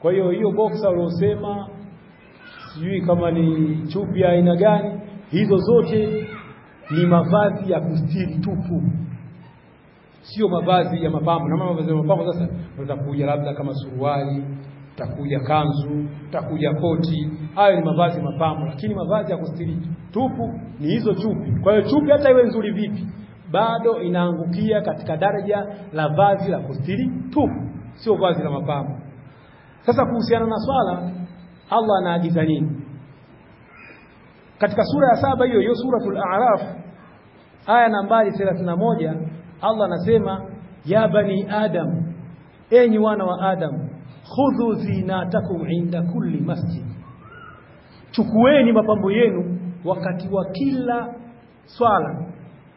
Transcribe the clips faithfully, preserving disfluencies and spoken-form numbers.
Kwa hiyo hiyo boxer uliosema sijui kama ni chupi ya aina gani, hizo zote ni mavazi ya kustiri tupu, sio mavazi ya mapambo. Na mavazi ya mapambo sasa utakuja labda kama suruali, utakuja kanzu, utakuja koti, hayo ni mavazi ya mapambo. Lakini mavazi ya kustiri tupu ni hizo chupi. Kwa hiyo chupi hata iwe nzuri vipi, bado inaangukia katika daraja la vazi la kustiri tupu, sio vazi la mapambo. Sasa kuhusiana na swala, Allah anaagiza nini? Katika sura ya saba hiyo hiyo suratul A'raf aya nambari thelathini na moja, Allah anasema ya bani Adam, enyi wana wa Adam, khudhu zinatakum inda kulli masjid, chukueni mapambo yenu wakati wa kila swala,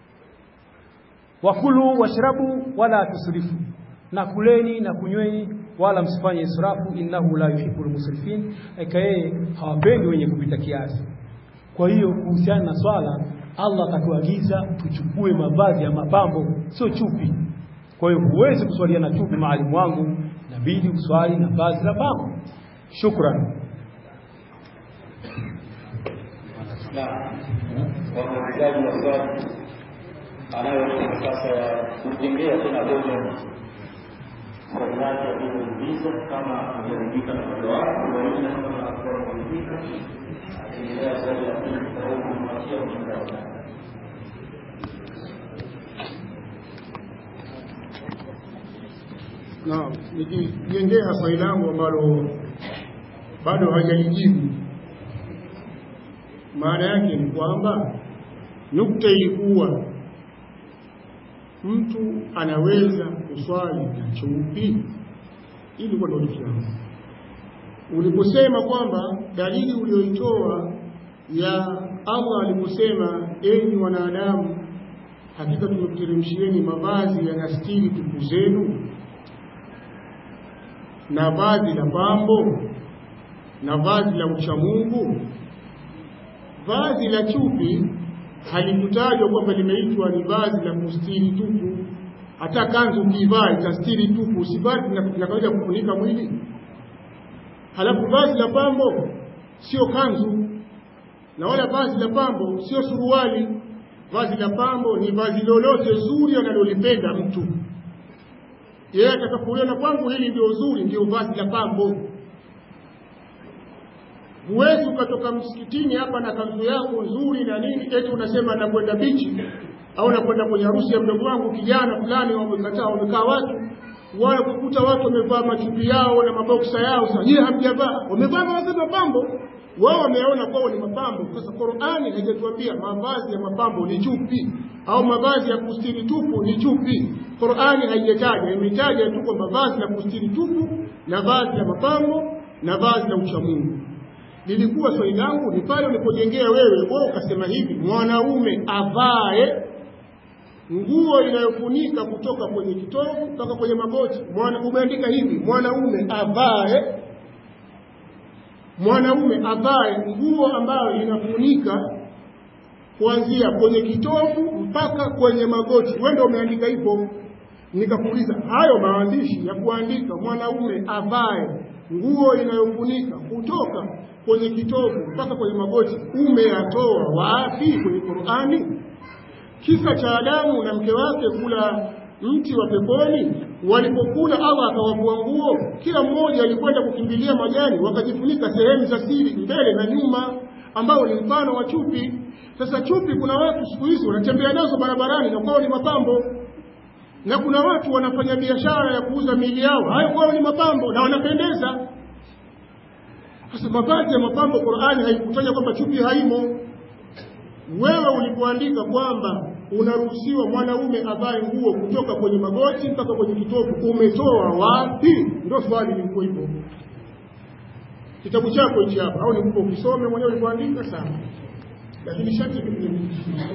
wakulu washrabu wala tusrifu, na kuleni na kunyweni wala msifanye israfu, innahu la yuhibbul musrifin, ikaye hawapendi wenye kupita kiasi. Kwa hiyo kuhusiana na swala, Allah akatuagiza tuchukue mavazi ya mapambo, sio chupi. Kwa hiyo huwezi kuswalia na chupi, maalimu wangu, inabidi uswali na vazi la pambo. Shukran. Na kwa mwizaji wa swali anayo sasa ya kujengea tena dogo swali lake alilouliza, kama ameridhika na mwendo wako pamoja na kama anakuwa ameridhika, akiendelea swali la pili kwa huko kumwachia mchungaji. Na nikijengea swali langu ambalo bado hajalijibu, maana yake ni kwamba nukta ilikuwa mtu anaweza kuswali na chupi, ili kwa ndio kiasi. Uliposema kwamba dalili ulioitoa ya Allah aliposema enyi wanadamu, hakika tumekuteremshieni mavazi yanastiri tupu zenu, na vazi la pambo, na vazi la uchamungu. Vazi la chupi halikutajwa kwamba limeitwa ni vazi la kustiri tupu. Hata kanzu ukivaa itastiri tupu, usivali na kawaida kufunika mwili. Halafu vazi la pambo sio kanzu, na wala vazi la pambo sio suruali. Vazi la pambo ni vazi lolote zuri analolipenda mtu. Yeye atakapoona kwangu hili ndio zuri, ndio vazi la pambo. Huwezi ukatoka msikitini hapa na kanzu yako nzuri na nini, eti unasema nakwenda bichi au nakwenda kwenye harusi ya mdogo wangu kijana fulani, wamekataa wamekaa watu, wale kukuta watu wamevaa machupi yao na maboksa yao. Sasa yeye hamjavaa, wamevaa mavazi ya mapambo, wao wameona kwao ni mapambo. Sasa Qur'ani haijatuambia mavazi ya mapambo ni chupi au mavazi ya kustiri tupu ni chupi. Qur'ani haijataja, imetaja tu kwamba vazi la kustiri tupu na vazi la mapambo na vazi la uchamungu. Nilikuwa swali langu ni pale ulipojengea wewe, wewe ukasema hivi, mwanaume avae nguo inayofunika kutoka kwenye kitovu mpaka kwenye magoti. Mwana umeandika hivi, mwanaume avae mwanaume avae nguo ambayo inafunika kuanzia kwenye kitovu mpaka kwenye magoti. Wewe ndio umeandika hivyo. Nikakuuliza, hayo maandishi ya kuandika mwanaume avae nguo inayofunika kutoka kwenye kitovu mpaka kwenye magoti umeyatoa wapi kwenye Qur'ani? Kisa cha Adamu na mke wake kula mti wa peponi, walipokula Allah akawavua nguo, kila mmoja alikwenda kukimbilia majani, wakajifunika sehemu za siri mbele na nyuma, ambao ni mfano wa chupi. Sasa chupi, kuna watu siku hizi wanatembea nazo barabarani na kwao ni mapambo, na kuna watu wanafanya biashara ya kuuza miili yao, hayo kwao ni mapambo na wanapendeza. Sasa mavazi ya mapambo Qur'ani haikutaja kwamba chupi haimo. Wewe ulipoandika kwamba unaruhusiwa mwanaume avae nguo kutoka kwenye magoti mpaka kwenye kitovu, umetoa wapi? Ndio swali liko hivyo. Kitabu chako hichi hapa au nikupo ukisome mwenyewe ulipoandika sana. Lakini shati ni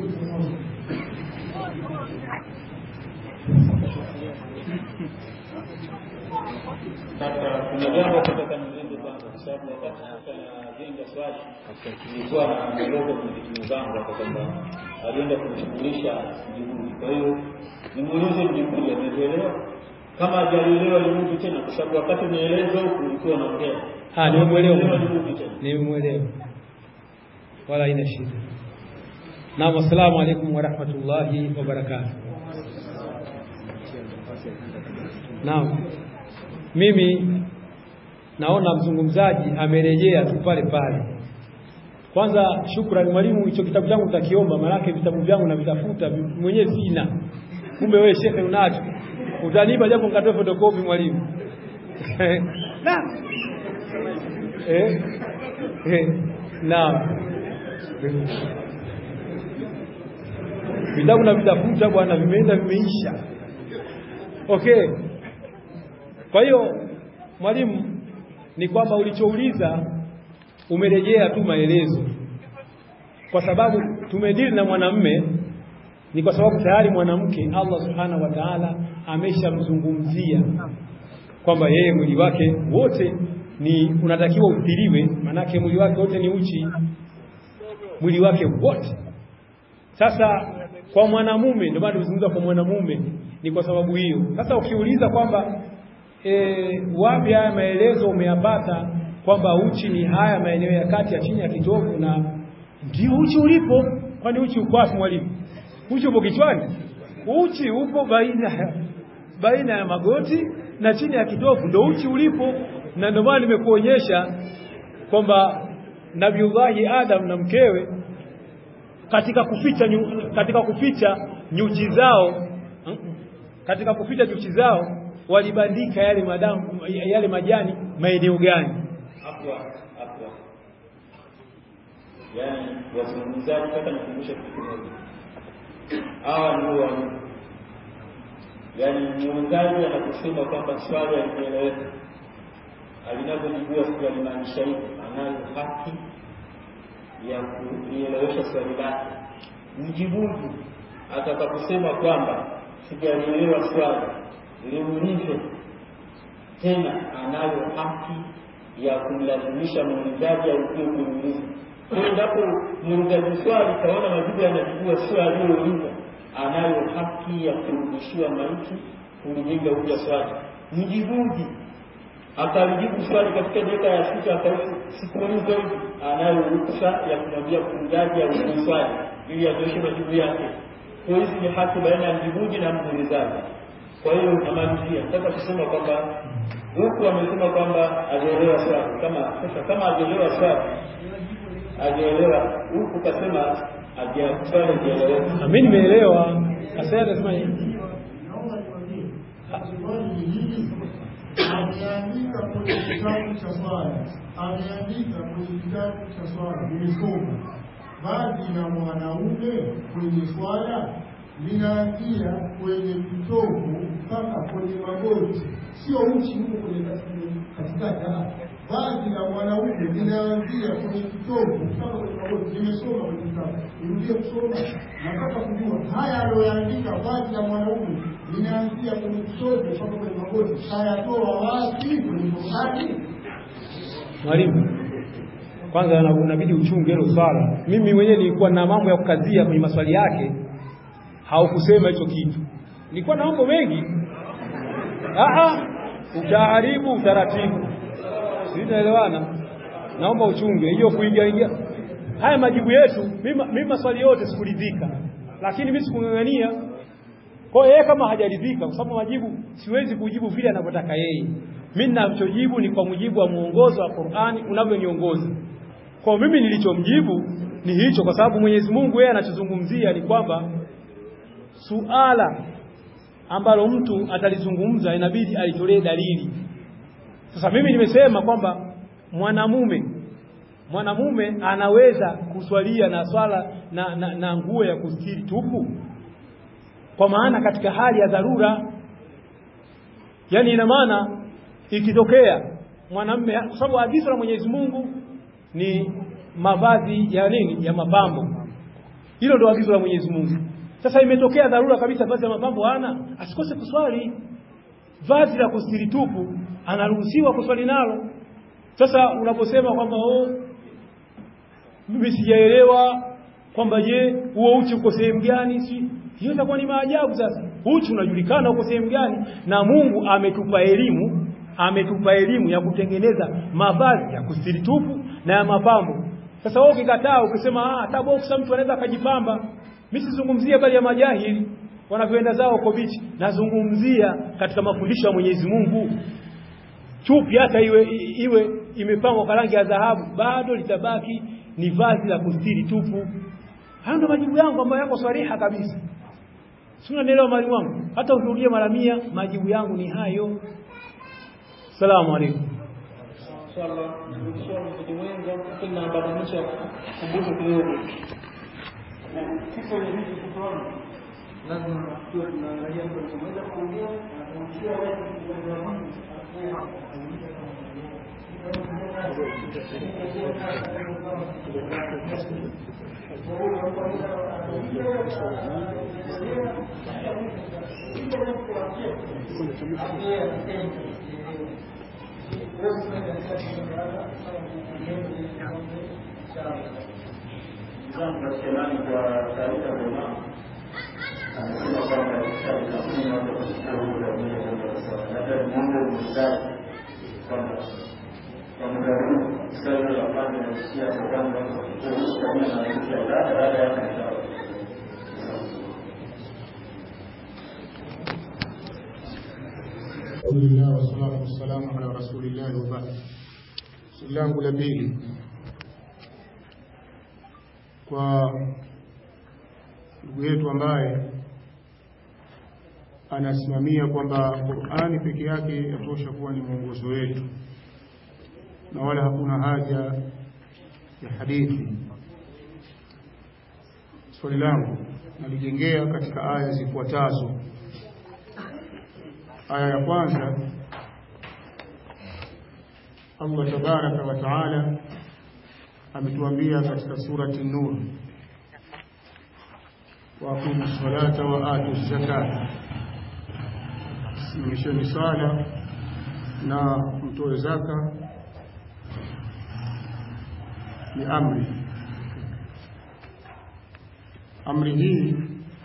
Sasa kuna jambo kutoka nilinde kwanza, kwa sababu wakati tunajenga swali nilikuwa na mdogo kwenye timu zangu kwa kwamba alienda kumshughulisha Jibril. Kwa hiyo nimuulize Jibril ameelewa kama hajaelewa nirudi tena, kwa sababu wakati nieleza huku ulikuwa unaongea. Ah, nimemuelewa. Nimemuelewa. Wala ina shida. Naam, assalamu alaykum wa rahmatullahi wa barakatuh. Naam. Mimi naona mzungumzaji amerejea tu pale pale. Kwanza shukrani mwalimu, hicho kitabu changu nitakiomba, maana yake vitabu vyangu na vitafuta mwenyewe sina. Kumbe wewe shekhe unacho. Utanipa japo nikatoe photocopy mwalimu. Na. Eh? Eh. Naam. Vitabu na vitafuta bwana vimeenda vimeisha. Okay. Kwa hiyo mwalimu, ni kwamba ulichouliza umerejea tu maelezo. Kwa sababu tumedili na mwanamume, ni kwa sababu tayari mwanamke Allah Subhanahu wa Ta'ala ameshamzungumzia kwamba yeye mwili wake wote ni unatakiwa udhiriwe, manake mwili wake wote ni uchi, mwili wake wote. Sasa kwa mwanamume, ndio maana tunazungumza kwa mwanamume, ni kwa sababu hiyo. Sasa ukiuliza kwamba e, wapi haya maelezo umeyapata kwamba uchi ni haya maeneo ya kati ya chini ya kitovu, na ndio uchi ulipo. Kwani uchi uko wapi mwalimu? Uchi upo kichwani? Uchi upo baina baina ya magoti na chini ya kitovu, ndio uchi ulipo. Na ndio maana nimekuonyesha kwamba Nabiullahi Adam na mkewe katika kuficha nyu, katika kuficha nyuchi zao katika kuficha nyuchi zao walibandika yale madamu yale majani maeneo gani? Hapo hapo. Yaani wazungumzaji kama nikumbusha kitu kimoja. Hawa ndio wao. Yaani muungaji anakusema kwamba swali alieleweka. Alinapojibua swali maanisha hivi, anayo haki ya kuelewesha swali lake. Mjibuji atakaposema kwamba sijaelewa swali, liulize tena, anayo haki ya kumlazimisha muulizaji aujue kuuliza. Kwa endapo muulizaji swali kaona majibu yanajibua swali aliyouliza, anayo haki ya kurudishiwa maiki kulijenga upya swali. Mjibuji akalijibu swali katika dakika ya sita akauliza sikuuliza hivi, anayo ruhusa ya kumwambia muulizaji aulize swali ili aonyeshe majibu yake. Kwa hizi ni haki baina ya mjibuji na muulizaji. Kwa hiyo namalizia, nataka kusema kwamba huku amesema kwamba ajeelewa swali, kama sasa kama ajeelewa swali ajeelewa huku kasema ajeelewa swali ajeelewa. Mimi nimeelewa. Sasa anasema hivi, naomba niwaambie swali hili ameandika kwenye kitabu cha swali, ameandika kwenye kitabu cha swali, nimesoma vazi la mwanaume kwenye swala linaanzia kwenye kitovu mpaka kwenye magoti, sio uchi huko kwenye katikati. Vazi la mwanaume linaanzia kwenye kitovu mpaka kwenye magoti. Nimesoma kwenye kitabu, nirudie kusoma. Nataka kujua haya aliyoandika, vazi la mwanaume linaanzia kwenye kitovu mpaka kwenye magoti, hayatoa wapi kwenye Qur'ani? Mwalimu, kwanza inabidi uchunge hilo swala. Mimi mwenyewe nilikuwa na mambo ya kukazia kwenye maswali yake, haukusema hicho kitu. Nilikuwa na mambo mengi. Ah ah, utaharibu utaratibu. Sitaelewana. Naomba uchunge hiyo kuingia ingia. Haya majibu yetu, mimi mimi maswali yote sikuridhika. Lakini mimi sikungangania. Kwa hiyo kama hajaridhika, kwa sababu majibu siwezi kujibu vile anavyotaka yeye. Mimi ninachojibu ni kwa mujibu wa muongozo wa Qur'ani unavyoniongoza. Kwa mimi nilichomjibu ni hicho, kwa sababu Mwenyezi Mungu yeye anachozungumzia ni kwamba suala ambalo mtu atalizungumza inabidi alitolee dalili. Sasa mimi nimesema kwamba mwanamume mwanamume anaweza kuswalia na swala na, na, na nguo ya kustiri tupu, kwa maana katika hali ya dharura. Yani ina maana ikitokea mwanamume, kwa sababu agizo la Mwenyezi Mungu ni mavazi ya nini, ya mapambo. Hilo ndio agizo la Mwenyezi Mungu. Sasa imetokea dharura kabisa, vazi la mapambo hana, asikose kuswali. Vazi la kustiri tupu anaruhusiwa kuswali nalo. Sasa unaposema kwamba oh, mimi sijaelewa kwamba je huo uchi uko sehemu gani, si hiyo itakuwa ni maajabu. Sasa uchi unajulikana uko sehemu gani, na Mungu ametupa elimu ametupa elimu ya kutengeneza mavazi ya kustiri tupu na ya mapambo. Sasa wewe ukikataa ukisema ah hata boxer mtu anaweza akajipamba, mimi sizungumzia bali ya majahili wanavyoenda zao kwa bichi, nazungumzia katika mafundisho ya Mwenyezi Mungu. Chupi hata iwe iwe imepangwa kwa rangi ya dhahabu bado litabaki ni vazi la kustiri tupu. Hayo ndio majibu yangu ambayo yako swariha kabisa. Si unanielewa mali wangu? Hata urudie mara mia majibu yangu ni hayo. Asalamu alaykum. Inshallah inshallah tukiwenza kuna badilisha kumbuka kidogo. Sisi ni hivi tunaona lazima tuwe tunaangalia kwa moja kuongea na kumshia watu kwa Mungu. Nasional kwa taarifa njema anasema kwamba katika mfumo wa kushukuru kwa Mungu na Mungu mzazi kwamba kwa muda huu sasa la pande ya Asia kwamba kuhusu kama na nchi ya baada ya kanisa. Alhamdulillah wassalatu wassalamu ala rasulillah wa ba'd. Langu la pili kwa ndugu yetu ambaye anasimamia kwamba Qur'ani peke yake yatosha kuwa ni mwongozo wetu na wala hakuna haja ya hadithi. Swali langu nalijengea katika aya zifuatazo. Aya ya kwanza, Allah tabaraka wa taala ametuambia katika surati An-Nur, wa aqimu ssalata wa atu zakata, simamisheni sala na mtoe zaka. Ni amri. Amri hii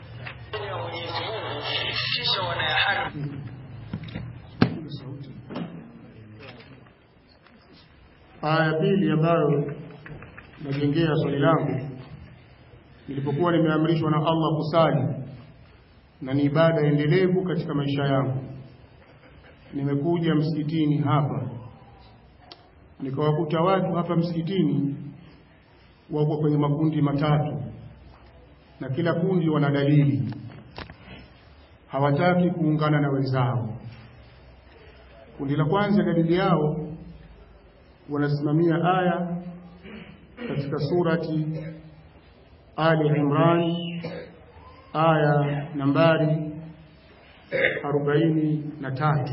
kisha wanayaharibu. Aya pili ambayo najengea swali langu, nilipokuwa nimeamrishwa na Allah kusali na ni ibada endelevu katika maisha yangu, nimekuja msikitini hapa nikawakuta watu hapa msikitini wako kwenye makundi matatu, na kila kundi wana dalili, hawataki kuungana na wenzao. Kundi la kwanza dalili yao wanasimamia aya katika surati Ali Imran aya nambari arobaini na tatu.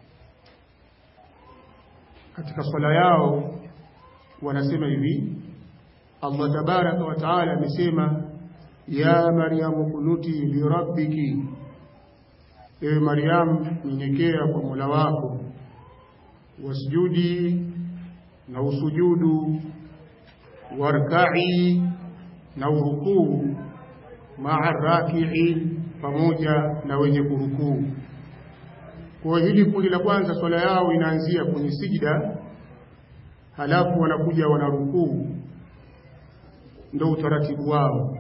Katika swala yao wanasema hivi, Allah tabaraka wa taala amesema, ya Maryamu kunuti li rabbiki, ewe Maryam nyenyekea kwa Mola wako, wasjudi na usujudu, warka'i na urukuu, ma'a raki'in pamoja na wenye kurukuu. Kwa hili kundi la kwanza swala yao inaanzia kwenye sijida, halafu wanakuja wanarukuu, ndio utaratibu wao.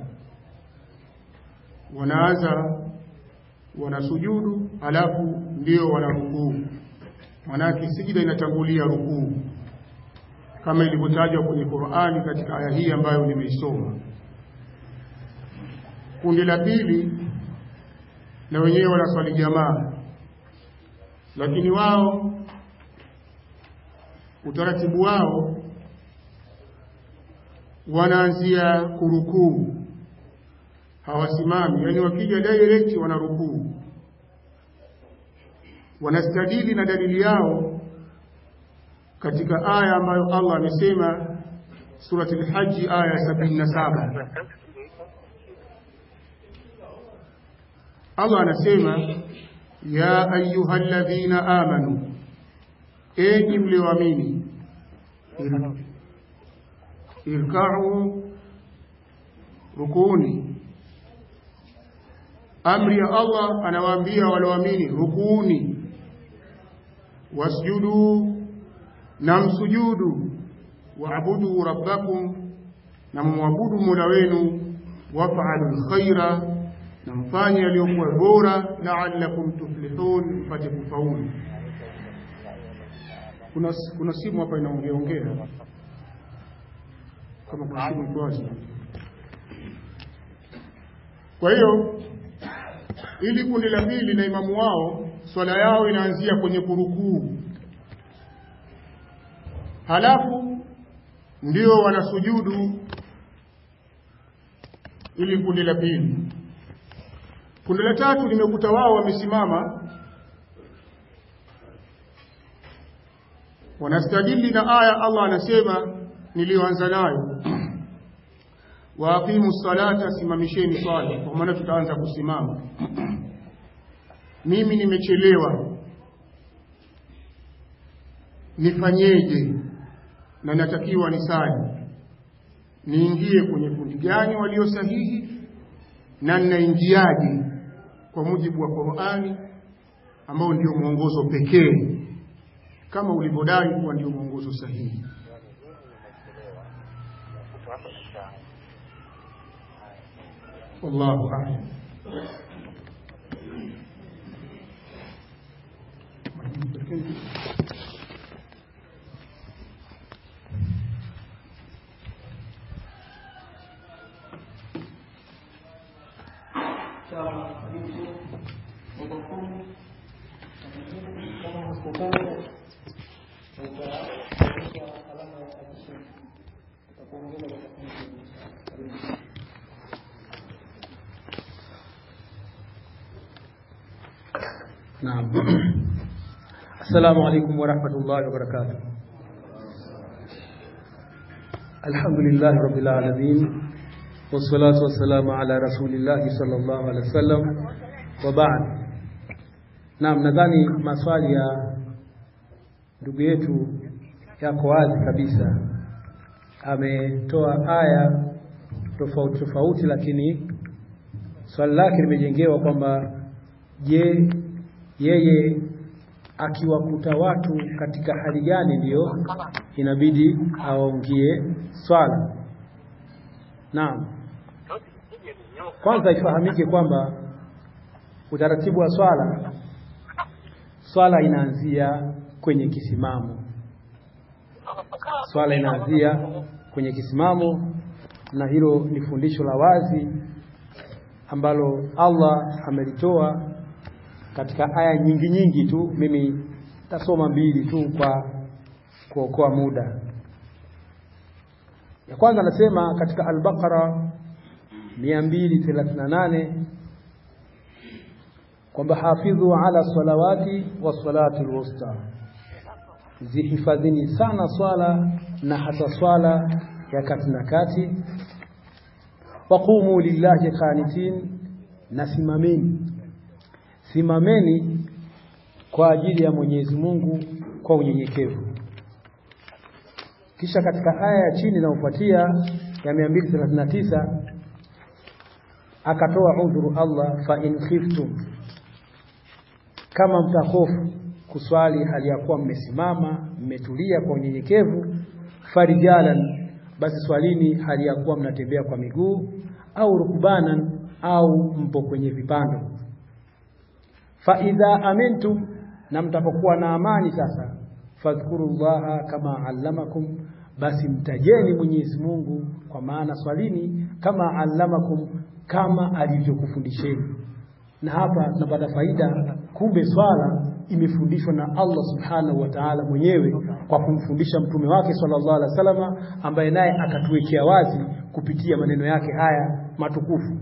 Wanaanza wanasujudu, halafu ndio wanarukuu. Manake sijida inatangulia rukuu kama ilivyotajwa kwenye Qur'ani katika aya hii ambayo nimeisoma. Kundi la pili na wenyewe wanaswali jamaa, lakini wao utaratibu wao wanaanzia kurukuu, hawasimami, yani wakija direct wanarukuu. Wanastadili na dalili yao katika aya ambayo Allah amesema surati al-Hajj aya sabini na saba. Allah anasema, ya ayyuhalladhina amanu, enyi mlioamini, irka'u, rukuni, amri ya Allah anawaambia walioamini rukuuni, wasjudu na msujudu, waabudu rabbakum na muabudu mola wenu, waf'alul khaira na mfanye yaliyokuwa bora, la'allakum tuflihun, mpate kufaulu. Kuna kuna simu hapa inaongea ongea kama kuna simu kwazi. Kwa hiyo ili kundi la pili na imamu wao swala yao inaanzia kwenye kurukuu, halafu ndio wanasujudu. Ili kundi la pili. Kundi la tatu limekuta wao wamesimama, wanastajili na aya Allah anasema nilioanza nayo, wa aqimu salata, simamisheni swala. Kwa maana tutaanza kusimama. Mimi nimechelewa, nifanyeje? Na natakiwa nisali, niingie kwenye kundi gani walio sahihi, na ninaingiaje kwa mujibu wa Qur'ani ambao ndio mwongozo pekee kama ulivyodai kuwa ndio mwongozo sahihi. Wallahu a'lam. Naam. Assalamu alaykum wa rahmatullahi wa barakatuh. Alhamdulillahi rabbil alamin, wassalatu wassalamu ala rasulillahi sallallahu alaihi wasallam, wa ba'd. Naam, nadhani maswali ya ndugu yetu yako wazi kabisa. Ametoa aya tofauti tofauti, lakini swali lake limejengewa kwamba je, yeye akiwakuta watu katika hali gani ndio inabidi awaungie swala. Naam. Kwanza ifahamike kwamba utaratibu wa swala swala inaanzia kwenye kisimamo. Swala inaanzia kwenye kisimamo, na hilo ni fundisho la wazi ambalo Allah amelitoa katika aya nyingi nyingi tu. Mimi tasoma mbili tu kwa kuokoa muda. Ya kwanza nasema katika Al-Baqara mia mbili thelathini na nane kwamba hafidhu ala salawati was salati al-wusta, zihifadhini sana swala na hasa swala ya kati na kati. Waqumu lillahi qanitin, nasimameni simameni kwa ajili ya Mwenyezi Mungu kwa unyenyekevu. Kisha katika aya ya chini inayofuatia ya mia mbili thelathini na tisa akatoa udhuru Allah, fa in khiftum, kama mtahofu kuswali hali ya kuwa mmesimama mmetulia kwa unyenyekevu, farijalan, basi swalini hali ya kuwa mnatembea kwa miguu, au rukubanan, au mpo kwenye vipando. Fa idha amintum, na mtapokuwa na amani sasa, fadhkurullaha kama allamakum, basi mtajeni Mwenyezi Mungu, kwa maana swalini kama allamakum, kama alivyokufundisheni. Na hapa tunapata faida, kumbe swala imefundishwa na Allah subhanahu wa ta'ala mwenyewe kwa kumfundisha mtume wake sallallahu alaihi wasallam, ambaye naye akatuwekea wazi kupitia maneno yake haya matukufu.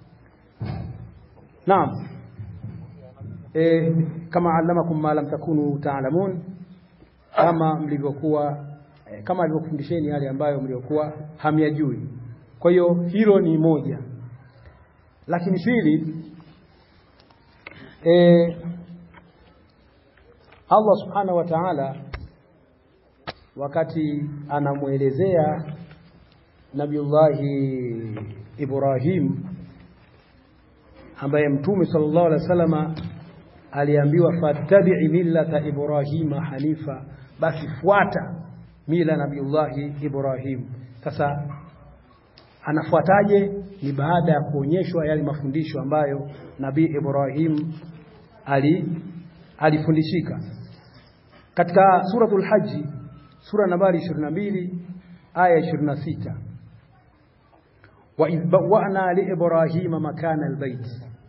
Naam. E, kama allamakum ma lam takunu ta'lamun, kama mlivyokuwa e, kama alivyokufundisheni yale ambayo mliokuwa hamyajui. Kwa hiyo hilo ni moja. Lakini pili, e, Allah subhanahu wa ta'ala wakati anamuelezea Nabiullahi Ibrahim ambaye Mtume sallallahu alaihi wasallam aliambiwa fattabi'i millata Ibrahima hanifa, basi fuata mila Nabiullahi Ibrahim. Sasa anafuataje? Ni baada ya kuonyeshwa yale mafundisho ambayo Nabii Ibrahim ali alifundishika. Katika suratul Hajj, sura nambari ishirini na mbili aya ishirini na sita, wa idh bawwa'na li Ibrahima makana albayt,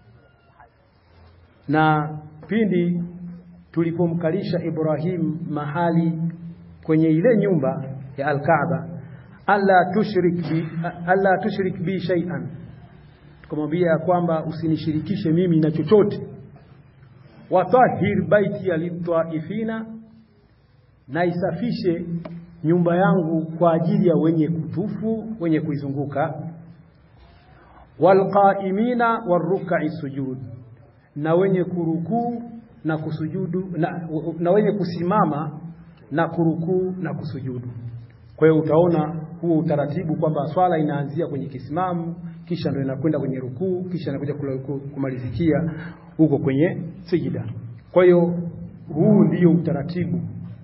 na pindi tulipomkalisha Ibrahim mahali kwenye ile nyumba ya Al-Kaaba, alla tushrik bi alla tushrik bi shay'an, tukamwambia kwamba usinishirikishe mimi na chochote. Watahhir baiti lit-taifina, na isafishe nyumba yangu kwa ajili ya wenye kutufu, wenye kuizunguka. Walqaimina waruk'i sujud, na wenye kurukuu na kusujudu na, na wenye kusimama na kurukuu na kusujudu. Kwa hiyo utaona huo utaratibu kwamba swala inaanzia kwenye kisimamo, kisha ndio inakwenda kwenye rukuu, kisha inakuja kumalizikia huko kwenye sijida. Kwa hiyo huu ndio utaratibu.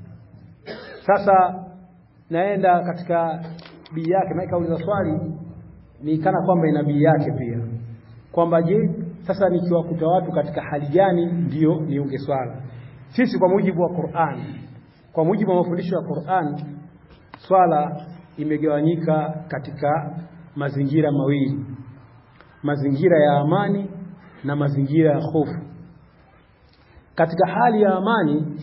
Sasa naenda katika bii yake, na kauliza swali ni kana kwamba ina bii yake pia, kwamba je, sasa nikiwakuta watu katika hali gani ndio niunge swala? Sisi kwa mujibu wa Qur'an, kwa mujibu wa mafundisho ya Qur'an, swala imegawanyika katika mazingira mawili, mazingira ya amani na mazingira ya hofu. Katika hali ya amani,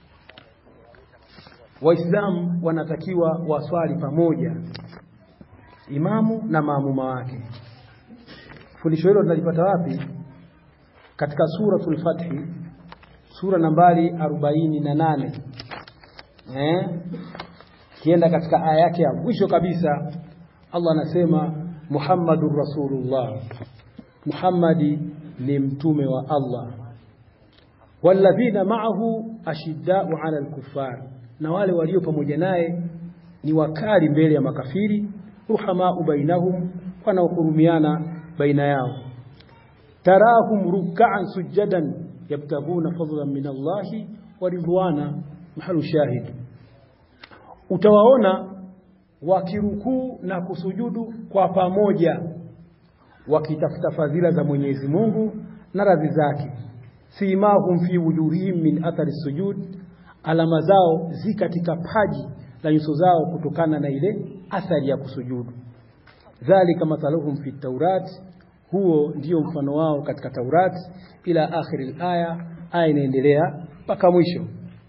Waislamu wanatakiwa waswali pamoja, imamu na maamuma wake. Fundisho hilo tunalipata wapi? Katika suratul Fath, sura nambari arobaini na nane. Eh? Kienda katika aya yake ya mwisho kabisa, Allah anasema Muhammadur Rasulullah, Muhammadi ni mtume wa Allah. Walladhina ma'ahu ashidda'u 'ala al-kuffar, na wale walio pamoja naye ni wakali mbele ya makafiri. Ruhamau bainahum, wanaohurumiana baina yao. Tarahum ruk'an sujadan yabtaguna fadlan min Allahi wa ridwana, mahalu shahid. Utawaona wakirukuu na kusujudu kwa pamoja, wakitafuta fadhila za Mwenyezi Mungu na radhi zake. Simahum fi wujuhihim min athari sujud, alama zao zi katika paji la nyuso zao kutokana na ile athari ya kusujudu. Dhalika mathaluhum fi Taurat, huo ndio mfano wao katika Taurat. Ila akhiri aya, aya inaendelea mpaka mwisho.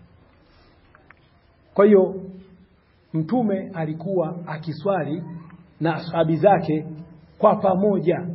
Kwa hiyo Mtume alikuwa akiswali na ashabi zake kwa pamoja.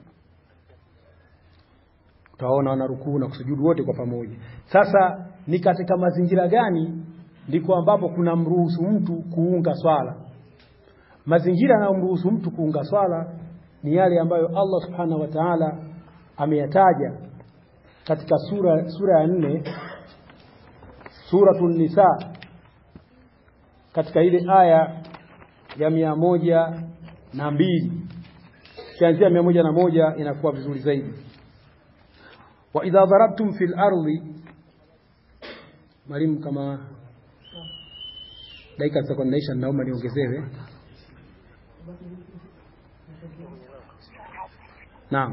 Utaona wanarukuu na kusujudu wote kwa pamoja. Sasa ni katika mazingira gani ndiko ambapo kuna mruhusu mtu kuunga swala? Mazingira yanayomruhusu mtu kuunga swala ni yale ambayo Allah Subhanahu wa Ta'ala ameyataja katika sura sura ya nne, suratul Nisa, katika ile aya ya mia moja na mbili. Kianzia mia moja na moja inakuwa vizuri zaidi. Wa idha darabtum fil ardi, mwalimu kama dakika za kuendelea naomba niongezewe. Naam,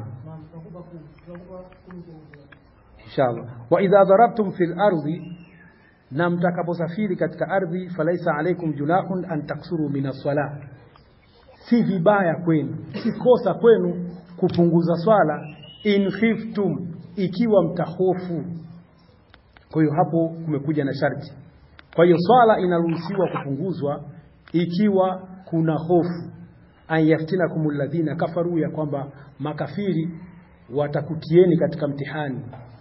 inshallah. Wa idha darabtum fil ardi, na mtakaposafiri katika ardhi, falaisa alaikum junahun an taksuru min as-salah, si vibaya kwenu, si kosa kwenu kupunguza swala, in khiftum, ikiwa mtahofu. Kwa hiyo hapo kumekuja na sharti. Kwa hiyo swala inaruhusiwa kupunguzwa ikiwa kuna hofu, an yaftinakumul ladhina kafaru, ya kwamba makafiri watakutieni katika mtihani.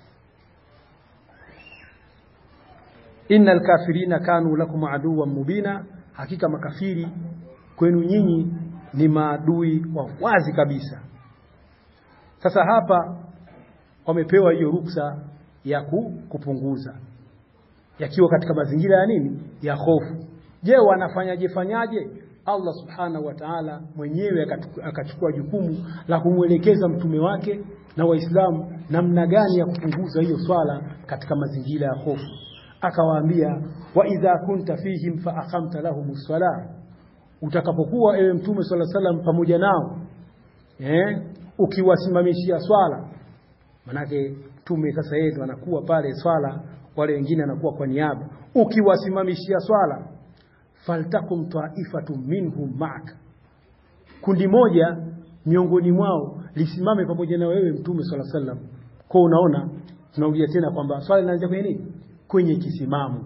Innal kafirina kanu lakum aduwwan mubina, hakika makafiri kwenu nyinyi ni maadui wa wazi kabisa. Sasa hapa wamepewa hiyo ruksa ya kupunguza, yakiwa katika mazingira ya nini? Ya hofu. Je, wanafanyaje fanyaje? Allah subhanahu wa ta'ala mwenyewe akachukua jukumu la kumwelekeza mtume wake na waislamu namna gani ya kupunguza hiyo swala katika mazingira ya hofu. Akawaambia, wa idha kunta fihim fa aqamta lahumus salah, utakapokuwa ewe mtume sallallahu alaihi wasallam pamoja nao, eh ukiwasimamishia swala, manake mtume sasa yeye anakuwa pale swala, wale wengine anakuwa kwa niaba, ukiwasimamishia swala, faltakum ta'ifatun minhum ma'ak, kundi moja miongoni mwao lisimame pamoja na wewe mtume sallallahu alaihi wasallam. Kwa unaona tunarudia tena kwamba swala linaanza kwenye nini? Kwenye kisimamo.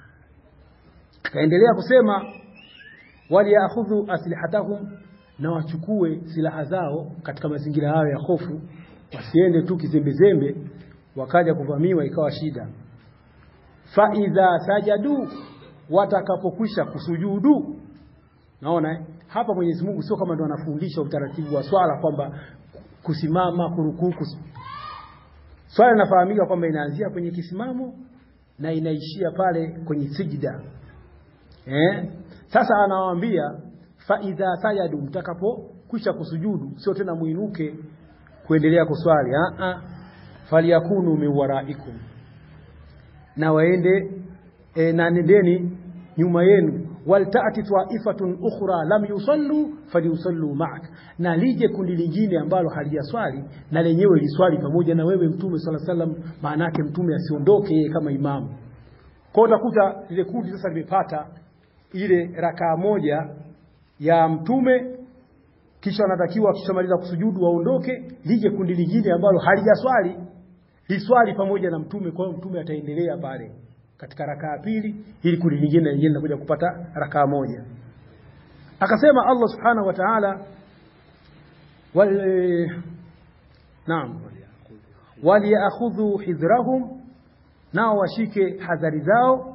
Kaendelea kusema, wali ya'khudhu aslihatahum, na wachukue silaha zao katika mazingira hayo ya hofu, wasiende tu kizembezembe wakaja kuvamiwa ikawa shida. Fa idha sajadu, watakapokwisha kusujudu. Naona eh? Hapa Mwenyezi Mungu sio kama ndo anafundisha utaratibu wa swala kwamba kusimama, kurukuu. Kus... Swala inafahamika kwamba inaanzia kwenye kisimamo na inaishia pale kwenye sijda. Eh? Sasa anawaambia fa idha sajadu, mtakapokwisha kusujudu, sio tena muinuke kuendelea kuswali. A a faliyakunu min waraikum, na waende e, na nendeni nyuma yenu. Waltaati ta'ifatun ukhra lam yusallu falyusallu ma'ak, na lije kundi lingine ambalo halijaswali na lenyewe liswali pamoja na wewe mtume sallallahu alaihi wasallam. Maana yake mtume asiondoke yeye kama imamu. Kwa utakuta lile kundi sasa limepata ile rakaa moja ya mtume, kisha wanatakiwa kishamaliza kusujudu waondoke, lije kundi lingine ambalo halijaswali liswali pamoja na mtume. Kwa hiyo mtume ataendelea pale katika rakaa pili, ili kundi lingine lingine linakuja kupata rakaa moja. Akasema Allah subhanahu wa ta'ala, wal naam wali ya'khudhu hidhrahum, nao washike hadhari zao,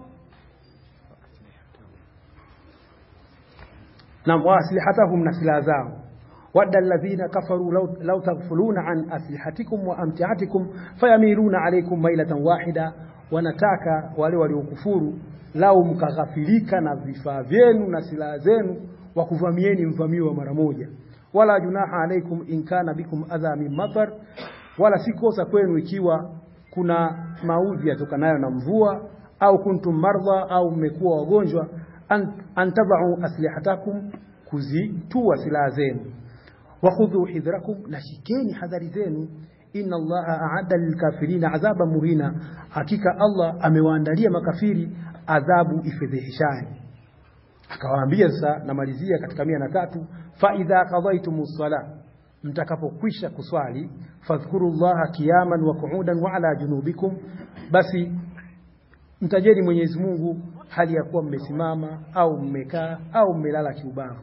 na waslihatahum, na silaha zao. wadda alladhina kafaru law, law taghfuluna an aslihatikum wa amtiatikum fayamiluna alaykum mailatan wahida, wanataka wale waliokufuru lao mkaghafilika na vifaa vyenu na silaha zenu, wakuvamieni mvamio wa mara moja. Wala junaha alaykum in kana bikum adha min matar, wala si kosa kwenu ikiwa kuna maudhi yatokanayo na mvua, au kuntum mardha, au mmekuwa wagonjwa, antabau aslihatakum, kuzitua silaha zenu. Wakhudhu hidrakum, nashikeni hadhari zenu. Inna Allaha a'adda lilkafirina adhaban muhina, hakika Allah amewaandalia makafiri adhabu ifedheheshayo. Akawaambia sasa, namalizia katika mia na tatu, fa idha qadaytumus salah, mtakapokwisha kuswali, fadhkurullaha qiyaman wa qu'udan wa ala junubikum, basi mtajeni Mwenyezi Mungu hali ya kuwa mmesimama au mmekaa au mmelala kiubavu.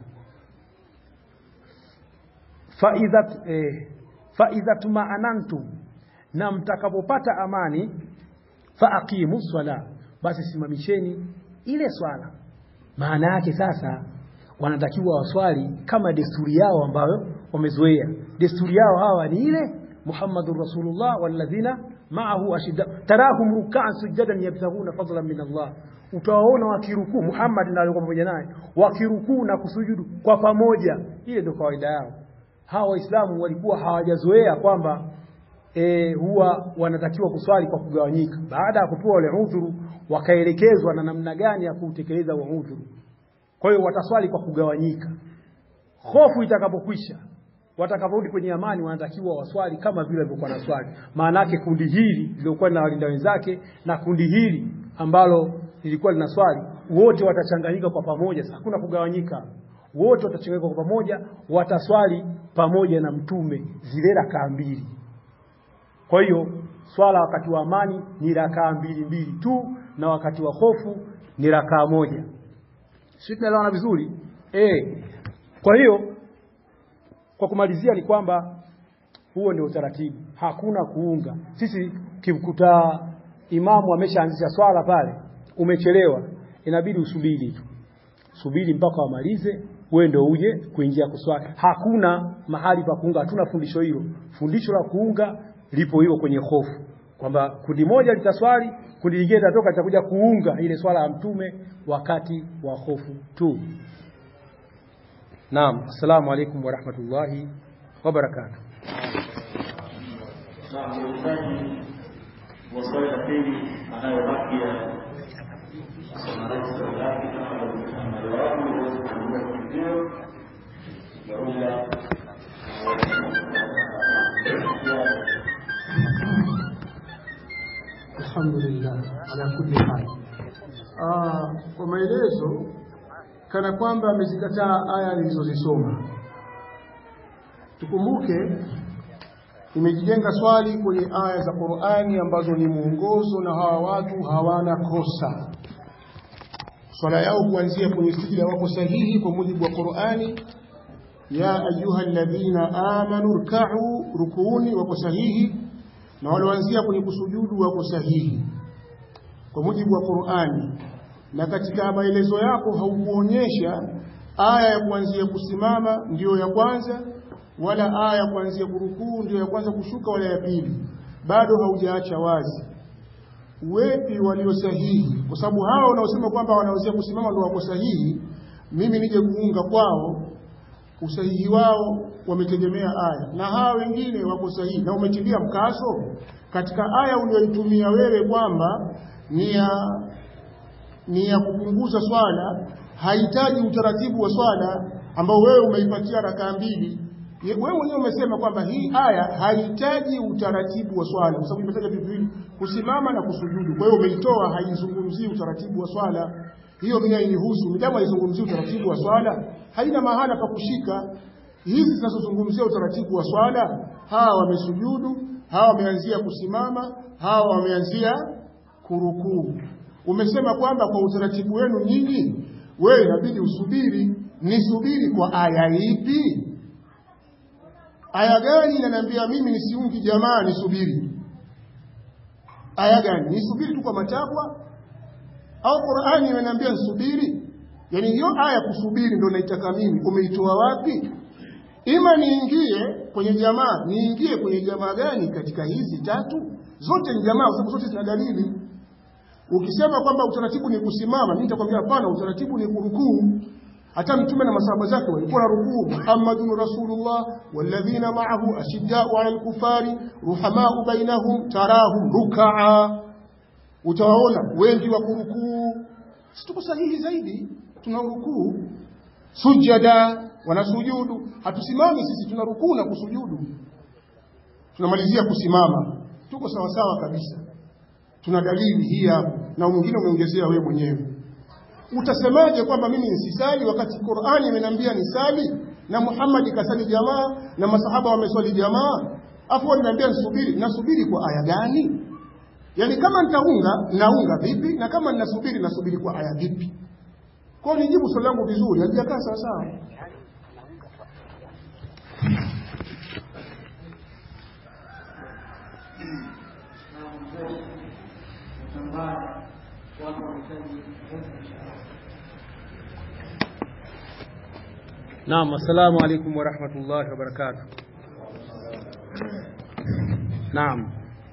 Fa idha eh, fa idha tuma'anantum, na mtakapopata amani, fa aqimus sala, basi simamisheni ile swala. Maana yake sasa wanatakiwa waswali kama desturi yao ambayo wamezoea. Desturi yao hawa ni ile Muhammadur Rasulullah walladhina ma'ahu ashidda tarahum ruk'an sujadan yabtaghuna fadlan min Allah. Utawaona wakirukuu, Muhammad na alikuwa pamoja naye, wakirukuu na kusujudu kwa pamoja. Ile ndio kawaida yao. Hawa Waislamu walikuwa hawajazoea kwamba e, huwa wanatakiwa kuswali kwa kugawanyika. Baada ya kupewa ule udhuru, wakaelekezwa na namna gani ya kutekeleza ule udhuru. Kwa hiyo wataswali kwa kugawanyika. Hofu itakapokwisha, watakaporudi kwenye amani, wanatakiwa waswali kama vile walivyokuwa na swali. Maana yake kundi hili lilikuwa na walinda wenzake na kundi hili ambalo lilikuwa lina swali, wote watachanganyika kwa pamoja. Sasa hakuna kugawanyika. Wote watachanganyika kwa pamoja, wataswali pamoja na mtume zile rakaa mbili. Kwa hiyo swala wakati wa amani ni rakaa mbili mbili tu, na wakati wa hofu ni rakaa moja. Sisi tunaelewana vizuri? Eh. Kwa hiyo kwa kumalizia ni kwamba huo ndio utaratibu. Hakuna kuunga. Sisi kimkuta imamu ameshaanzisha swala pale, umechelewa, inabidi usubiri tu. Subiri mpaka wamalize, wewe ndio uje kuingia kuswali. Hakuna mahali pa kuunga, hatuna fundisho hilo. Fundisho la kuunga lipo hilo kwenye hofu, kwamba kundi moja litaswali, kundi lingine litatoka litakuja kuunga ile swala ya mtume wakati wa hofu tu. Naam, assalamu alaykum wa rahmatullahi wa barakatuh. Na mwenzaji wa swali la pili anayobaki ya sanarati lake kama alivyowapo uweze kutumia video barua alhamdulillah ala kulli hal. Ah, kwa maelezo kana kwamba amezikataa aya nilizozisoma. Tukumbuke imejijenga swali kwenye aya za Qur'ani ambazo ni mwongozo na hawa watu hawana kosa. Swala yao kuanzia kwenye sijida wako sahihi kwa mujibu wa Qur'ani. Ya ayyuhalladhina amanu ruk'u, rukuuni wako sahihi, na walioanzia kwenye kusujudu wako sahihi kwa mujibu wa Qur'ani. Na katika maelezo yako haukuonyesha aya ya kuanzia kusimama ndio ya kwanza, wala aya ya kuanzia kurukuu ndio ya kwanza kushuka, wala ya pili. Bado haujaacha wazi wepi walio sahihi, kwa sababu hao wanaosema kwamba wanaanzia kusimama ndio wako sahihi, mimi nije kuunga kwao usahihi wao wametegemea aya, na hao wengine wako sahihi. Na umetilia mkazo katika aya uliyoitumia wewe kwamba ni ya ni ya kupunguza swala, haitaji utaratibu wa swala ambao wewe umeipatia rakaa mbili. Wewe mwenyewe umesema kwamba hii aya haitaji utaratibu wa swala kwa sababu imetaja vitu hivi, kusimama na kusujudu. Kwa hiyo umeitoa, haizungumzii utaratibu wa swala. Hiyo mimi hainihusu. Midamu haizungumzii utaratibu wa swala, haina mahala pa kushika. Hizi zinazozungumzia utaratibu wa swala, hawa wamesujudu, hawa wameanzia kusimama, hawa wameanzia kurukuu. Umesema kwamba kwa utaratibu wenu nyinyi wewe inabidi usubiri. Nisubiri kwa aya ipi? Aya gani inaniambia mimi nisiungi jamaa nisubiri? Aya gani? Nisubiri tu kwa matakwa? Au Qur'ani inaniambia nisubiri? Yaani hiyo aya kusubiri ndio naitaka mimi, umeitoa wapi? Ima niingie kwenye jamaa, niingie kwenye jamaa gani katika hizi tatu? Zote ni jamaa, sababu zote zina dalili. Ukisema kwamba utaratibu ni kusimama, mimi nitakwambia hapana, utaratibu ni kurukuu. Hata mtume na masahaba zake walikuwa na rukuu. Muhammadun Rasulullah walladhina ma'ahu ashidda'u 'alal kufari ruhama'u bainahum tarahum ruk'a. Utawaona wengi wa kurukuu. Sisi tuko sahihi zaidi, tuna rukuu. Sujada, wanasujudu. Hatusimami sisi, tuna rukuu na kusujudu. Tunamalizia kusimama. Tuko sawa sawa kabisa. Tuna dalili hii hapa, na mwingine umeongezea wewe mwenyewe. Utasemaje kwamba mimi nisisali wakati Qur'ani imeniambia nisali, na Muhammad kasali jamaa na masahaba wameswali jamaa, afu wananiambia nisubiri? Nasubiri kwa aya gani? Yaani kama nitaunga naunga vipi, na kama ninasubiri nasubiri kwa aya vipi? Kwa nijibu swali langu vizuri, halijakaa sawa sawa. Naam, assalamu alaykum wa rahmatullahi wa barakatuh. Naam.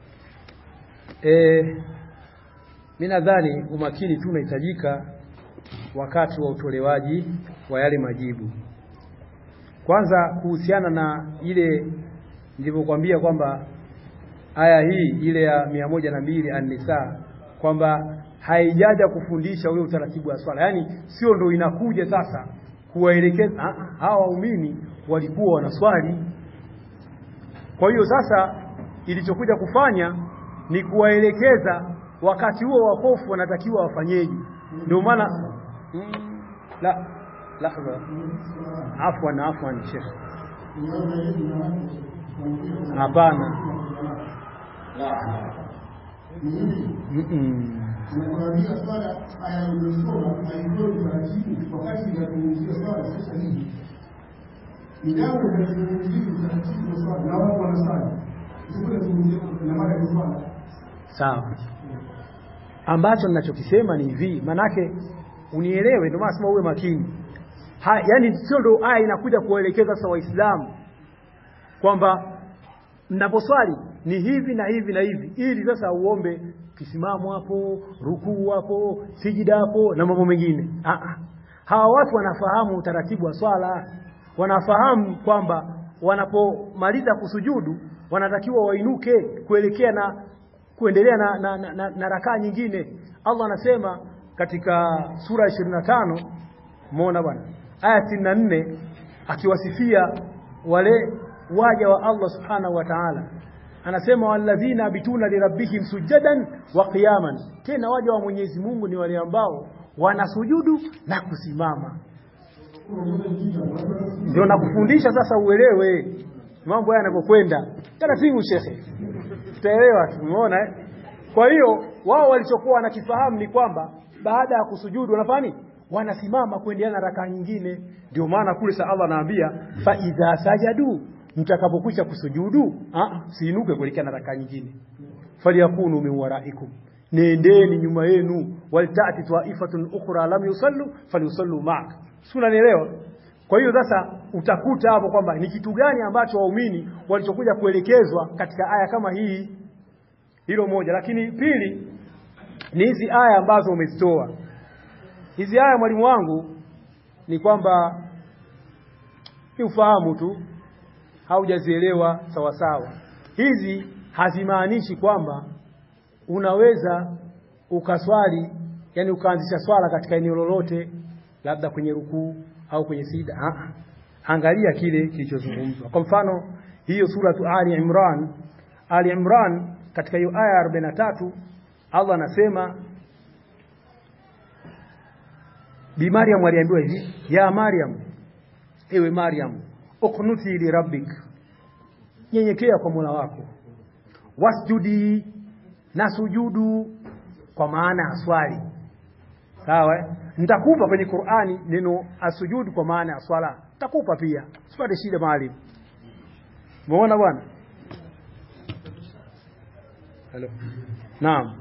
Eh, mimi nadhani umakini tu unahitajika wakati wa utolewaji wa yale majibu. Kwanza kuhusiana na ile nilivyokuambia kwamba aya hii ile ya mia moja na mbili An-Nisa kwamba haijaja kufundisha ule utaratibu wa swala. Yaani sio ndo inakuja sasa kuwaelekeza. Hawa waumini walikuwa wanaswali. Kwa hiyo sasa ilichokuja kufanya ni kuwaelekeza wakati huo wa hofu wanatakiwa wafanyeje. Ndio maana mm, la lahza afwan afwan Sheikh. Hapana. Mm. Tunakuambia swala aya iliyosoma haidoi taratibu wakati inazungumzia swala sasa hivi. Midamu inazungumzia taratibu wa swala na wao wanasali. Sio kuzungumzia na mara ya swala. Sawa. Ambacho ninachokisema ni hivi, manake unielewe, ndio maana sema uwe makini. Ha, yani sio ndo aya inakuja kuelekeza sasa Waislamu kwamba mnaposwali ni hivi na hivi na hivi, ili sasa uombe kisimamo hapo, rukuu hapo, sijida hapo na mambo mengine. Ah ah. Hawa watu wanafahamu utaratibu wa swala. wanafahamu kwamba wanapomaliza kusujudu wanatakiwa wainuke kuelekea na kuendelea na, na, na, na, na rakaa nyingine. Allah anasema katika sura ishirini na tano, muona bwana, aya sitini na nne, akiwasifia wale waja wa Allah subhanahu wa ta'ala, anasema walladhina bituna lirabbihim sujadan wa qiyaman. Tena waja wa Mwenyezi Mungu ni wale ambao wanasujudu na kusimama. Ndio nakufundisha sasa uelewe mambo haya yanapokwenda taratibu shekhe, utaelewa. Umeona eh? Kwa hiyo wao walichokuwa wanakifahamu ni kwamba baada ya kusujudu wanafanya wanasimama kuendelea na rakaa nyingine. Ndio maana kule sa Allah anaambia fa idha sajadu, mtakapokwisha kusujudu ah siinuke kuelekea na rakaa nyingine. Faliyakunu min waraikum, nendeni nyuma yenu, waltaati taifatun ukhra lam yusallu falyusallu ma'ak. Sura nielewa. Kwa hiyo sasa utakuta hapo kwamba ni kitu gani ambacho waumini walichokuja kuelekezwa katika aya kama hii. Hilo moja. Lakini pili ni hizi aya ambazo umezitoa. Hizi aya mwalimu wangu ni kwamba ni ufahamu tu, haujazielewa sawa sawa. Hizi hazimaanishi kwamba unaweza ukaswali, yani ukaanzisha swala katika eneo lolote, labda kwenye rukuu au kwenye sida. Ah, angalia kile kilichozungumzwa. Kwa mfano hiyo suratu Ali Imran, Ali Imran katika hiyo aya arobaini na tatu Allah anasema Bi Maryam aliambiwa hivi, ya Maryam, ewe Maryam, uqnuti li rabbik, nyenyekea kwa Mola wako, wasjudi, na sujudu, kwa maana aswali. Sawa eh? Nitakupa kwenye Qur'ani neno asujudu kwa maana ya swala. Nitakupa pia. Usipate shida mahali. Umeona bwana? Hello. Naam.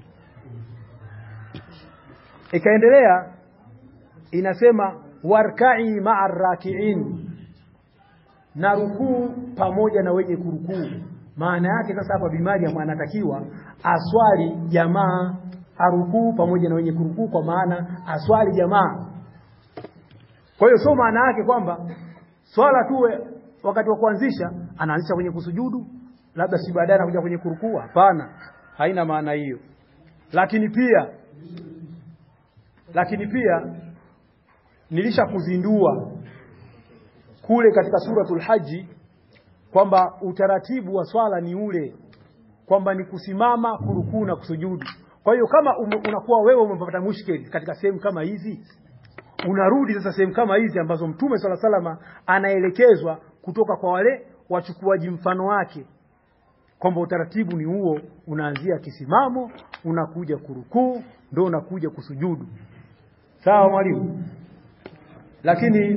Ikaendelea inasema warka'i ma'ar raki'in, na rukuu pamoja na wenye kurukuu. Maana yake sasa hapa Bi Maryam anatakiwa aswali jamaa, arukuu pamoja na wenye kurukuu, kwa maana aswali jamaa. Kwa hiyo sio maana yake kwamba swala tu wakati wa kuanzisha anaanzisha kwenye kusujudu labda si baadaye anakuja kwenye kurukuu. Hapana, haina maana hiyo. Lakini pia lakini pia nilishakuzindua kule katika suratul Haji kwamba utaratibu wa swala ni ule kwamba ni kusimama, kurukuu na kusujudu. Kwa hiyo kama unakuwa wewe umepata mushkeli katika sehemu kama hizi, unarudi sasa sehemu kama hizi ambazo Mtume sala salama anaelekezwa kutoka kwa wale wachukuaji mfano wake, kwamba utaratibu ni huo, unaanzia kisimamo, unakuja kurukuu, ndio unakuja kusujudu. Sawa mwalimu? Lakini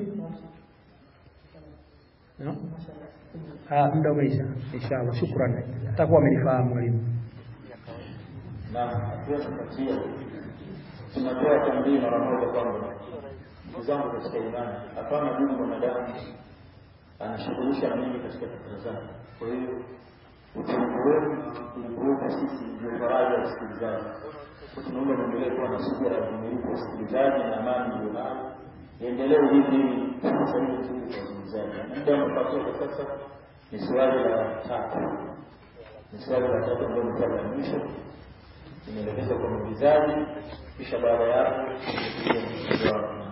no? Ah, muda umeisha. Inshallah, shukrani. Atakuwa amenifahamu mwalimu. Na pia tupatie tunatoa tambii mara moja kwamba mzangu katika imani, hapana Mungu mwanadamu anashughulisha mimi katika fikra zake. Kwa hiyo utukufu sisi ndio faraja ya usikilizaji. Tunaomba muendelee kuwa na subira ya uvumilivu wa usikilizaji na amani ndio maana endelee hivi hivi sasa hivi kwa usikilizaji. Muda unapatia kwa sasa ni swali la tatu. Ni swali la tatu ndio mtaka wa mwisho. Nimeelekeza kwa muulizaji, kisha baada ya hapo ndio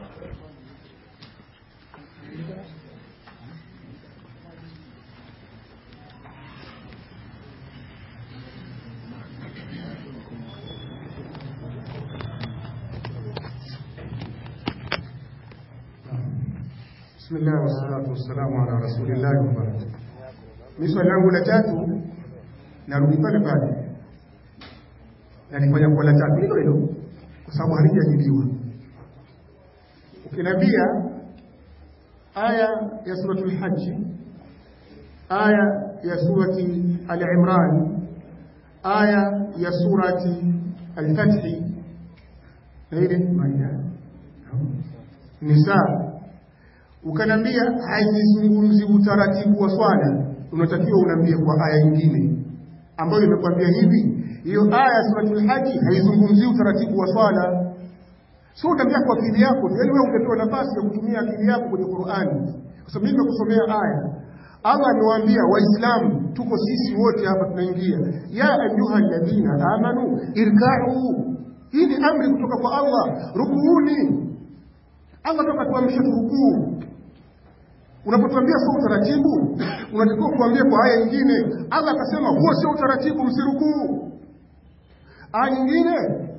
Bismillah wassalatu wassalamu ala rasulillah wa barakatuh. Mimi swali langu la tatu narudi pale pale. Na nifanya kwa la tatu hilo hilo kwa sababu halijajibiwa. Ukiniambia aya ya suratul Hajj, aya ya surati Al-Imran, aya ya surati Al-Fath, na ile Maida, Nisa, ukanambia haizungumzi utaratibu wa swala, unatakiwa unaambie kwa aya nyingine ambayo imekwambia hivi, hiyo aya suratul Hajj haizungumzi utaratibu wa swala. Sio utaambia kwa akili yako, yaani wewe ungepewa nafasi ya kutumia akili yako kwenye Qur'ani. Kwa sababu mimi kusomea aya, Allah amewaambia Waislamu, tuko sisi wote hapa tunaingia, ya ayuha alladhina amanu irka'u. Hii ni amri kutoka kwa Allah, rukuuni. Allah toka tuamrisha rukuu. Unapotuambia sio utaratibu, unatakiwa kuambia kwa aya nyingine. Allah akasema huo sio utaratibu, msirukuu. Aya nyingine,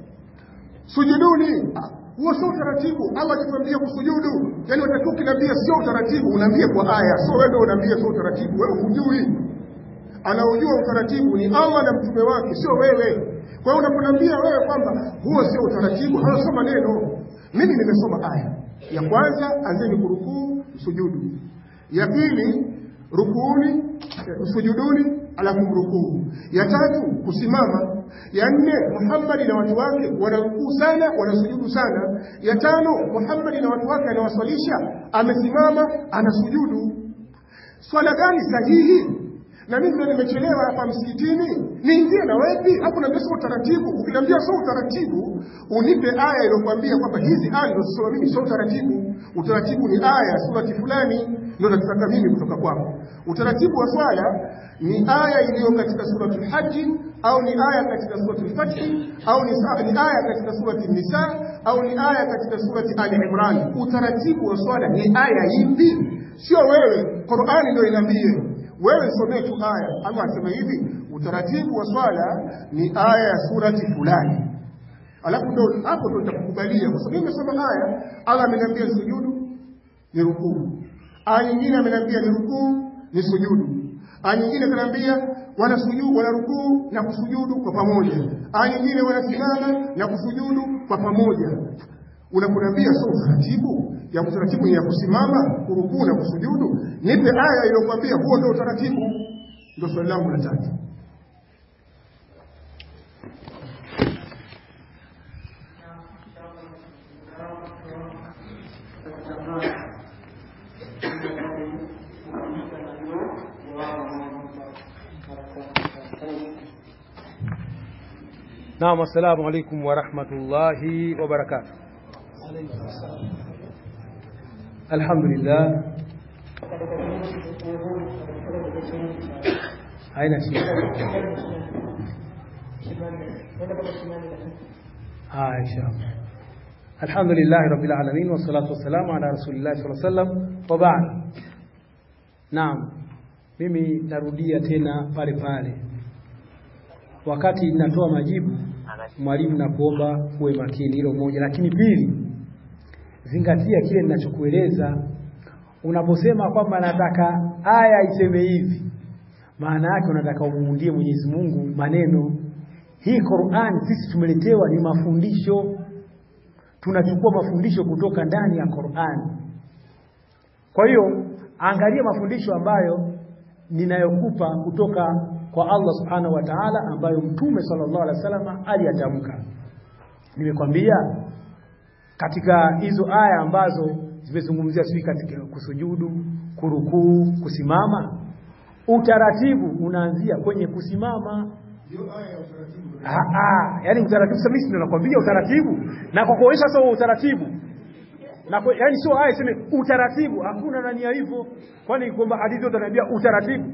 sujuduni. Huo sio utaratibu. Allah akituambia kusujudu, yani unatakiwa kinaambia sio utaratibu, unaambia kwa aya. Sio wewe ndio unaambia sio utaratibu, wewe hujui. Anaujua utaratibu ni Allah na mtume wake, sio wewe. Kwa hiyo unaponiambia wewe kwamba huo sio utaratibu, hausoma neno. Mimi nimesoma aya. Ya kwanza, anzeni kurukuu, sujudu. Ya pili, rukuuni, sujuduni, alafu rukuu. Ya tatu, kusimama. Ya nne, Muhammad na watu wake wanarukuu sana, wanasujudu sana. Ya tano, Muhammad na watu wake anawaswalisha, amesimama, anasujudu. Swala gani sahihi? Na mimi ndio nimechelewa hapa msikitini, niingie na wapi? Hapo na sio utaratibu. Ukiniambia sio utaratibu, unipe aya iliyokuambia kwamba hizi aya ndio sio mimi sio utaratibu. Utaratibu ni aya surati fulani ndio nataka mimi kutoka kwako. Utaratibu wa swala ni aya iliyo katika surati al-Hajj, au ni aya katika surati al-Fath, au ni, ni aya katika surati an-Nisa, au ni aya katika surati al-Imran. Utaratibu wa swala ni aya ipi? Sio wewe. Qur'ani ndio inaambia wewe somee tu aya. Allah anasema hivi, utaratibu wa swala ni aya ya surati fulani. Alafu ndo hapo ndo nitakukubalia. Kwa sababu nimesoma aya, Allah ameniambia sujudu, ni rukuu. Aya nyingine ameniambia ni rukuu, ni sujudu. Aya nyingine ananiambia wana sujudu, wana rukuu na kusujudu kwa pamoja. Aya nyingine wanasimama na kusujudu kwa pamoja. Unaponiambia sio utaratibu, ya utaratibu ni ya kusimama, kurukuu na kusujudu, nipe aya iliyokuambia huo ndio utaratibu. Ndio swali langu la tatu. Naam, assalamu alaykum wa rahmatullahi wa barakatuh. Alhamdulillah. Haina shida. Ah, inshallah. Alhamdulillah rabbil alamin wassalatu wassalamu ala rasulillah sallallahu alaihi wasallam wa ba'd. Naam, mimi narudia tena pale pale. Wakati ninatoa majibu, mwalimu nakuomba uwe makini, hilo moja. Lakini pili, zingatia kile ninachokueleza. Unaposema kwamba nataka aya iseme hivi, maana yake unataka umuundie Mwenyezi Mungu maneno. Hii Qur'an sisi tumeletewa ni mafundisho. Tunachukua mafundisho kutoka ndani ya Qur'an. Kwa hiyo angalia mafundisho ambayo ninayokupa kutoka kwa Allah Subhanahu wa Ta'ala, ambayo Mtume sallallahu alaihi wasallam aliyatamka. Nimekwambia katika hizo aya ambazo zimezungumzia sisi katika kusujudu, kurukuu, kusimama, utaratibu unaanzia kwenye kusimama. Ndio aya ya utaratibu. Ah ah, yani utaratibu sasa mimi ndio nakwambia utaratibu, na kwa kuonyesha sio utaratibu. Na kwa, yani sio aya iseme utaratibu, hakuna nani ya hivyo. Kwani kwamba hadithi yote inaniambia utaratibu?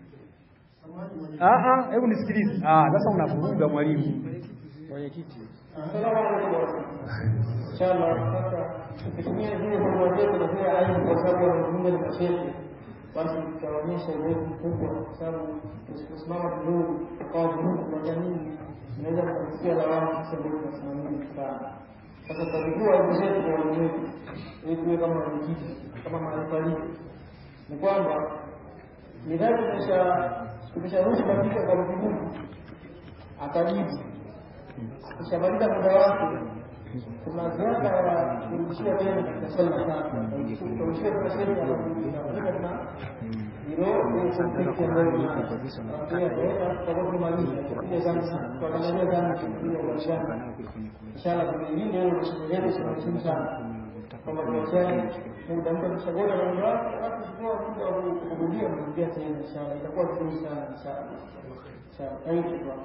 Ah ah, hebu nisikilize. Ah, sasa unavuruga mwalimu. Kwenye kiti. Salamu alaykum. Inshallah sasa tukitumia zile hoja zetu na zile aya kwa sababu wanazungumza na mashehe, basi tutaonyesha uwezo mkubwa, kwa sababu tusiposimama vizuri kwa vurugu kwa jamii tunaweza kusikia lawama sasa ndio tunasimamia sana. Sasa tutajua hizo zetu kwa wenyewe ili tuwe kama wajiji kama maarifa hii ni kwamba ni dhati tumesha tumesharudi katika kwa Mungu atajibu kishamaliza muda wake. Kuna ziada ya kurudishia tena katika swali la tatu, kurudishia kwa swali la tatu na hilo ni kumfikia ndio na pia ndio kwa kumaliza kwa sana kwa kuangalia sana kwa shamba inshallah kwa nyingine leo tunaweza kusema sana kama biashara muda mtu mshagora na muda wake alafu kwa muda wa kuhudhuria kuingia tena inshallah itakuwa vizuri sana inshallah. Sawa, thank you.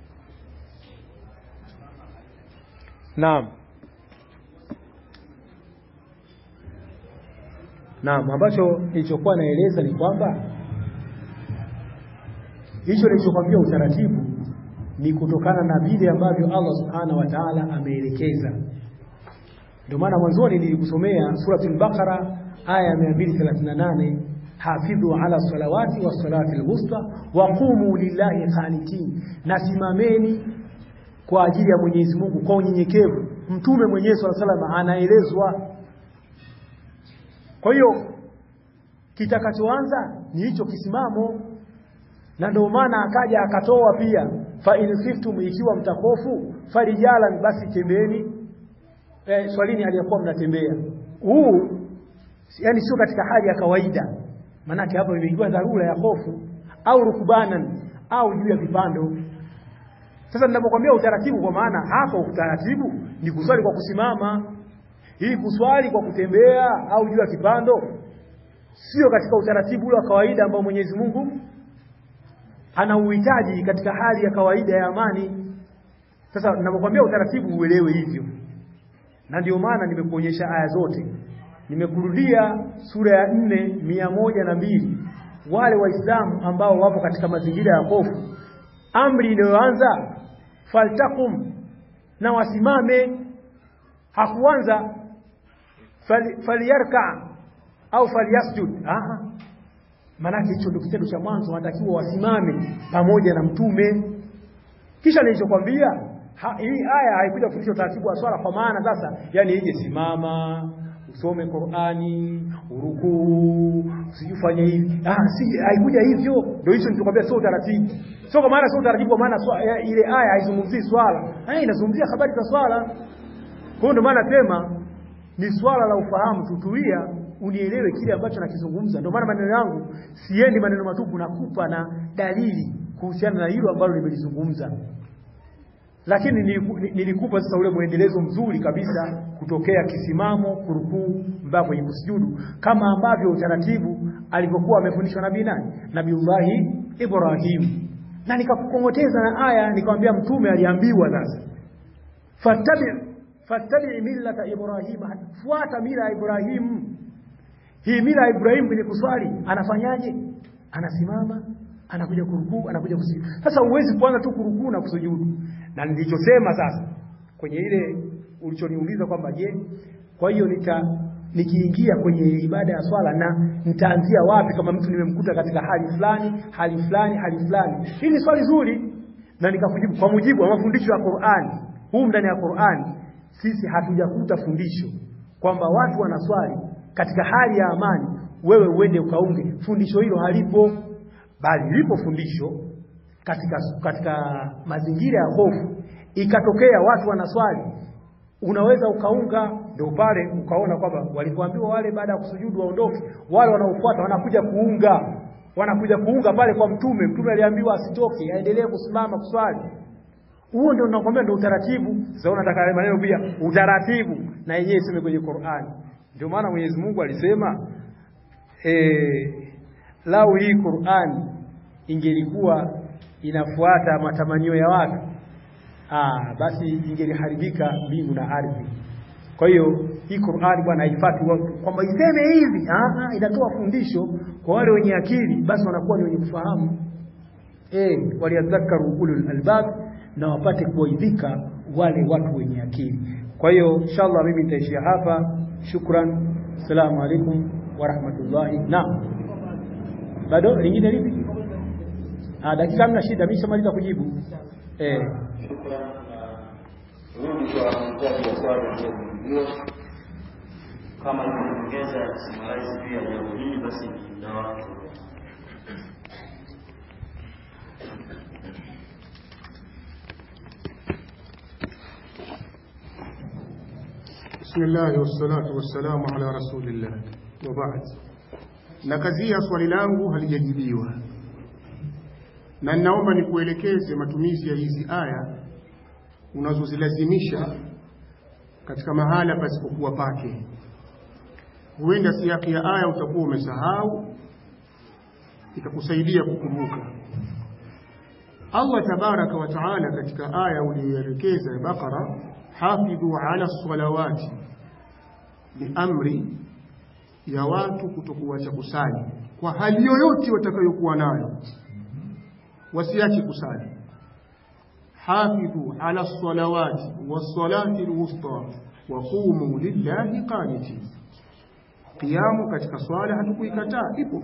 Naam. Naam, ambacho nilichokuwa naeleza ni kwamba hicho nilichokwambia utaratibu ni kutokana na vile ambavyo Allah Subhanahu wa Ta'ala ameelekeza. Ndio maana mwanzoni nilikusomea suratul Baqara aya mia mbili thelathini na nane, hafidhu ala salawati was salati al-wusta wa qumu lillahi qanitin, nasimameni kwa ajili ya Mwenyezi Mungu kwa unyenyekevu. Mtume mwenyewe sallallahu alaihi wasallam anaelezwa. Kwa hiyo kitakachoanza ni hicho kisimamo, na ndio maana akaja akatoa pia fa in khiftum, ikiwa mtakofu farijalan, basi tembeni. Eh, swalini aliyokuwa mnatembea. Huu yani sio katika hali ya kawaida, maana yake hapo imeingia dharura ya hofu, au rukubanan, au juu ya vipando. Sasa ninapokuambia utaratibu, kwa maana hapo utaratibu ni kuswali kwa kusimama. Hii kuswali kwa kutembea au juu ya kipando sio katika utaratibu wa kawaida ambao Mwenyezi Mungu anauhitaji katika hali ya kawaida ya amani. Sasa ninapokuambia utaratibu uelewe hivyo. Na ndio maana nimekuonyesha aya zote. Nimekurudia sura ya nne mia moja na mbili. Wale waislamu ambao wapo katika mazingira ya hofu, amri iliyoanza faltakum, na wasimame. Hakuanza faliyarka au faliyasjud. Aha. Maana hicho ndio kitendo cha mwanzo, wanatakiwa wasimame pamoja na mtume. Kisha nilichokuambia ha, hii aya haikuja kufundisha utaratibu wa swala, kwa maana sasa yani ije simama, usome Qur'ani, urukuu, usijifanye hivi. Ah, si haikuja hivyo. Ndio hicho nilichokuambia, sio utaratibu. Sio kwa maana sio utaratibu, kwa maana ile aya haizungumzii swala. Haya inazungumzia habari za swala. Kwa hiyo ndio maana sema ni swala la ufahamu, tutulia unielewe kile ambacho nakizungumza. Ndio maana maneno yangu siendi maneno matupu, nakupa na dalili kuhusiana na hilo ambalo nimelizungumza. Lakini nilikupa sasa ule muendelezo mzuri kabisa kutokea kisimamo, kurukuu mpaka kwenye kusujudu, kama ambavyo utaratibu alivyokuwa amefundishwa nabii nani? Nabiullahi Ibrahim. Na nikakukongoteza na aya, nikamwambia mtume aliambiwa sasa fattabi fattabi millata Ibrahim, fuata mila ya Ibrahim. Hii mila ya Ibrahim kwenye kuswali anafanyaje? Anasimama, anakuja kurukuu, anakuja kusujudu. Sasa uwezi kuanza tu kurukuu na kusujudu. Na nilichosema sasa kwenye ile ulichoniuliza kwamba je, kwa hiyo nita nikiingia kwenye ibada ya swala na nitaanzia wapi kama mtu nimemkuta katika hali fulani, hali fulani, hali fulani? Hii ni swali zuri, na nikakujibu kwa mujibu wa mafundisho ya Qur'ani. Huu ndani ya Qur'ani sisi hatujakuta fundisho kwamba watu wanaswali katika hali ya amani wewe uende ukaunge. Fundisho hilo halipo, bali lipo fundisho katika katika mazingira ya hofu. Ikatokea watu wanaswali, unaweza ukaunga. Ndio pale ukaona kwamba walipoambiwa wale baada ya kusujudu waondoke, wale wanaofuata wanakuja kuunga. Wanakuja kuunga pale kwa mtume. Mtume aliambiwa asitoke, aendelee kusimama kuswali. Huo ndio nakwambia ndio utaratibu. Sasa unataka maneno pia utaratibu na yenyewe iseme kwenye Qur'ani. Ndio maana Mwenyezi Mungu alisema eh lau hii Qur'ani ingelikuwa inafuata matamanio ya watu, ah basi ingeliharibika mbingu na ardhi. Kwa hiyo hii Qur'ani bwana haifuati kwamba iseme hivi, ah ah, inatoa fundisho kwa wale wenye akili, basi wanakuwa ni wenye kufahamu. Eh waliyadhakaru ulul albab, na wapate kuwaidhika wale watu wenye akili. Kwa hiyo inshallah mimi nitaishia hapa. Shukran. Assalamu alaikum wa rahmatullahi. Naam. Bado lingine lipi? Ah, dakika hamna shida, mimi shamaliza kujibu. Eh. Shukran. Rudi kwa mtaji wa swali ndio kama nimeongeza summarize pia jambo hili, basi na watu. Bismillah wassalatu wassalamu ala rasulillah wa ba'd. Na kazi ya swali langu halijajibiwa, na ninaomba nikuelekeze matumizi ya hizi aya unazozilazimisha katika mahala pasipokuwa pake. Huenda siyaki ya aya utakuwa umesahau, itakusaidia kukumbuka. Allah tabaraka wa taala katika aya uliyoelekeza ya Baqara, hafidhu ala salawati, ni amri ya watu kutokuacha kusali kwa hali yoyote watakayokuwa nayo, wasiache kusali. Hafidhu ala salawati was-salati al-wusta wa qumu lillahi qanitin. Qiyamu katika swala hatukuikataa, ipo.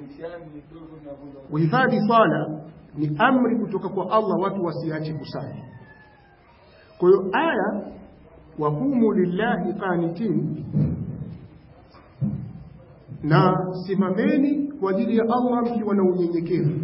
Uhifadhi swala ni amri kutoka kwa Allah, watu wasiache kusali. Kwa hiyo aya wa qumu lillahi qanitin, na simameni kwa ajili ya Allah mkiwa na unyenyekevu.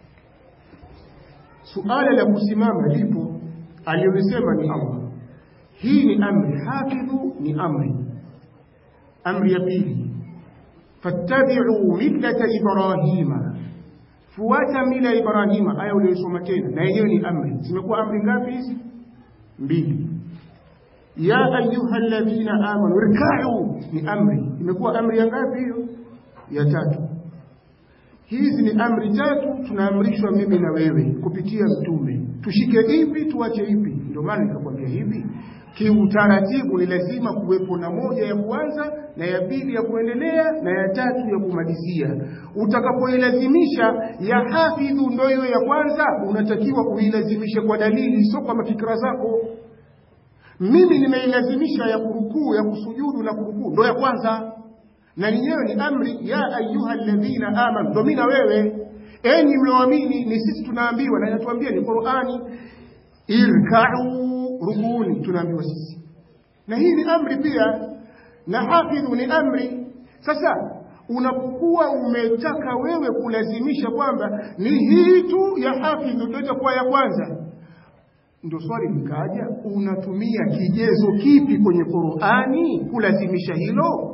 Suala la kusimama lipo, aliyosema ni Allah. Hii ni amri. Hafidhu ni amri. Amri ya pili, fattabi'u millata Ibrahima, fuata mila Ibrahima. Aya uliyosoma tena na yenyewe ni amri. Zimekuwa amri ngapi hizi? Mbili. Ya ayyuhalladhina amanu irka'u ni amri. Imekuwa amri ya ngapi hiyo? Ya tatu. Hizi ni amri tatu tunaamrishwa mimi na wewe kupitia mtume. Tushike ipi, tuache ipi? Ndio maana nikakwambia hivi, kiutaratibu ni lazima kuwepo na moja ya kuanza na ya pili ya kuendelea na ya tatu ya kumalizia. Utakapoilazimisha ya hafidhu ndio hiyo ya kwanza, unatakiwa uilazimishe kwa dalili, sio kwa mafikra zako. Mimi nimeilazimisha ya kurukuu, ya kusujudu na kurukuu ndio ya kwanza, na yenyewe ni amri. Ya ayyuhalladhina amanu, ndio mimi na wewe, enyi mlioamini. Ni sisi tunaambiwa, na inatuambia ni Qur'ani, irka'u, rukuni, tunaambiwa sisi. Na hii ni amri pia, na hafidhu ni amri. Sasa unapokuwa umetaka wewe kulazimisha kwamba ni hii tu ya hafidhu ndio itakuwa ya kwanza, ndio swali likaja, unatumia kigezo kipi kwenye Qur'ani kulazimisha hilo?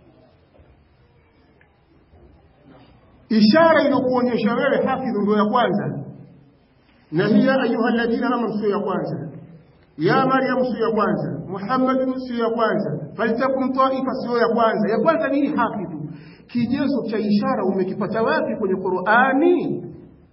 Ishara iliyokuonyesha wewe hafidhu ndio ya kwanza, na hiya ayyuhalladhina amanu sio ya kwanza, ya Maryam sio ya kwanza, Muhammad sio ya kwanza, faltakum ta'ifa sio ya kwanza. Ya kwanza nini? Hafidhu. Kigezo cha ishara umekipata wapi kwenye Qur'ani?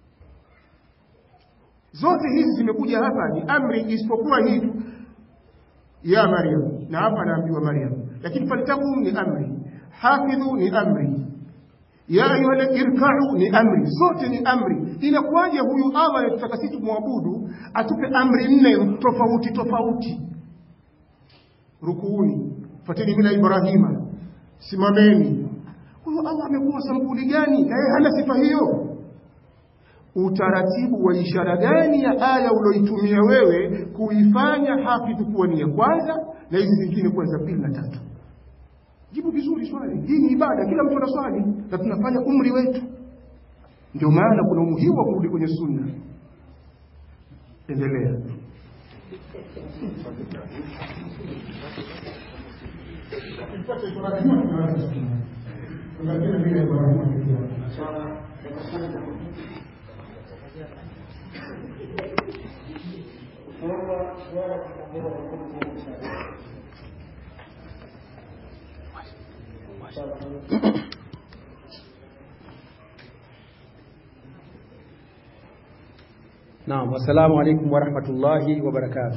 Zote hizi zimekuja hapa ni amri, isipokuwa hii ya Maryam, na hapa naambiwa Maryam, lakini faltakum ni amri, hafidhu ni amri, ya ayyuha irka'u ni amri. Zote ni amri. Inakuwaje huyu Allah anataka sisi tumwabudu atupe amri nne tofauti tofauti? Rukuuni, fateni mila Ibrahima, simameni. Huyu Allah amekuwa sampuli gani? Na yeye hana sifa hiyo. Utaratibu wa ishara gani ya aya uloitumia wewe kuifanya hafidhu kuwa ni ya kwanza na hizi zingine kwanza pili na tatu? Jibu vizuri swali. Hii ni ibada, kila mtu ana swali, na tunafanya umri wetu. Ndio maana kuna umuhimu wa kurudi kwenye sunna. Endelea. Naam, assalamu alaykum wa rahmatullahi wa barakatuh.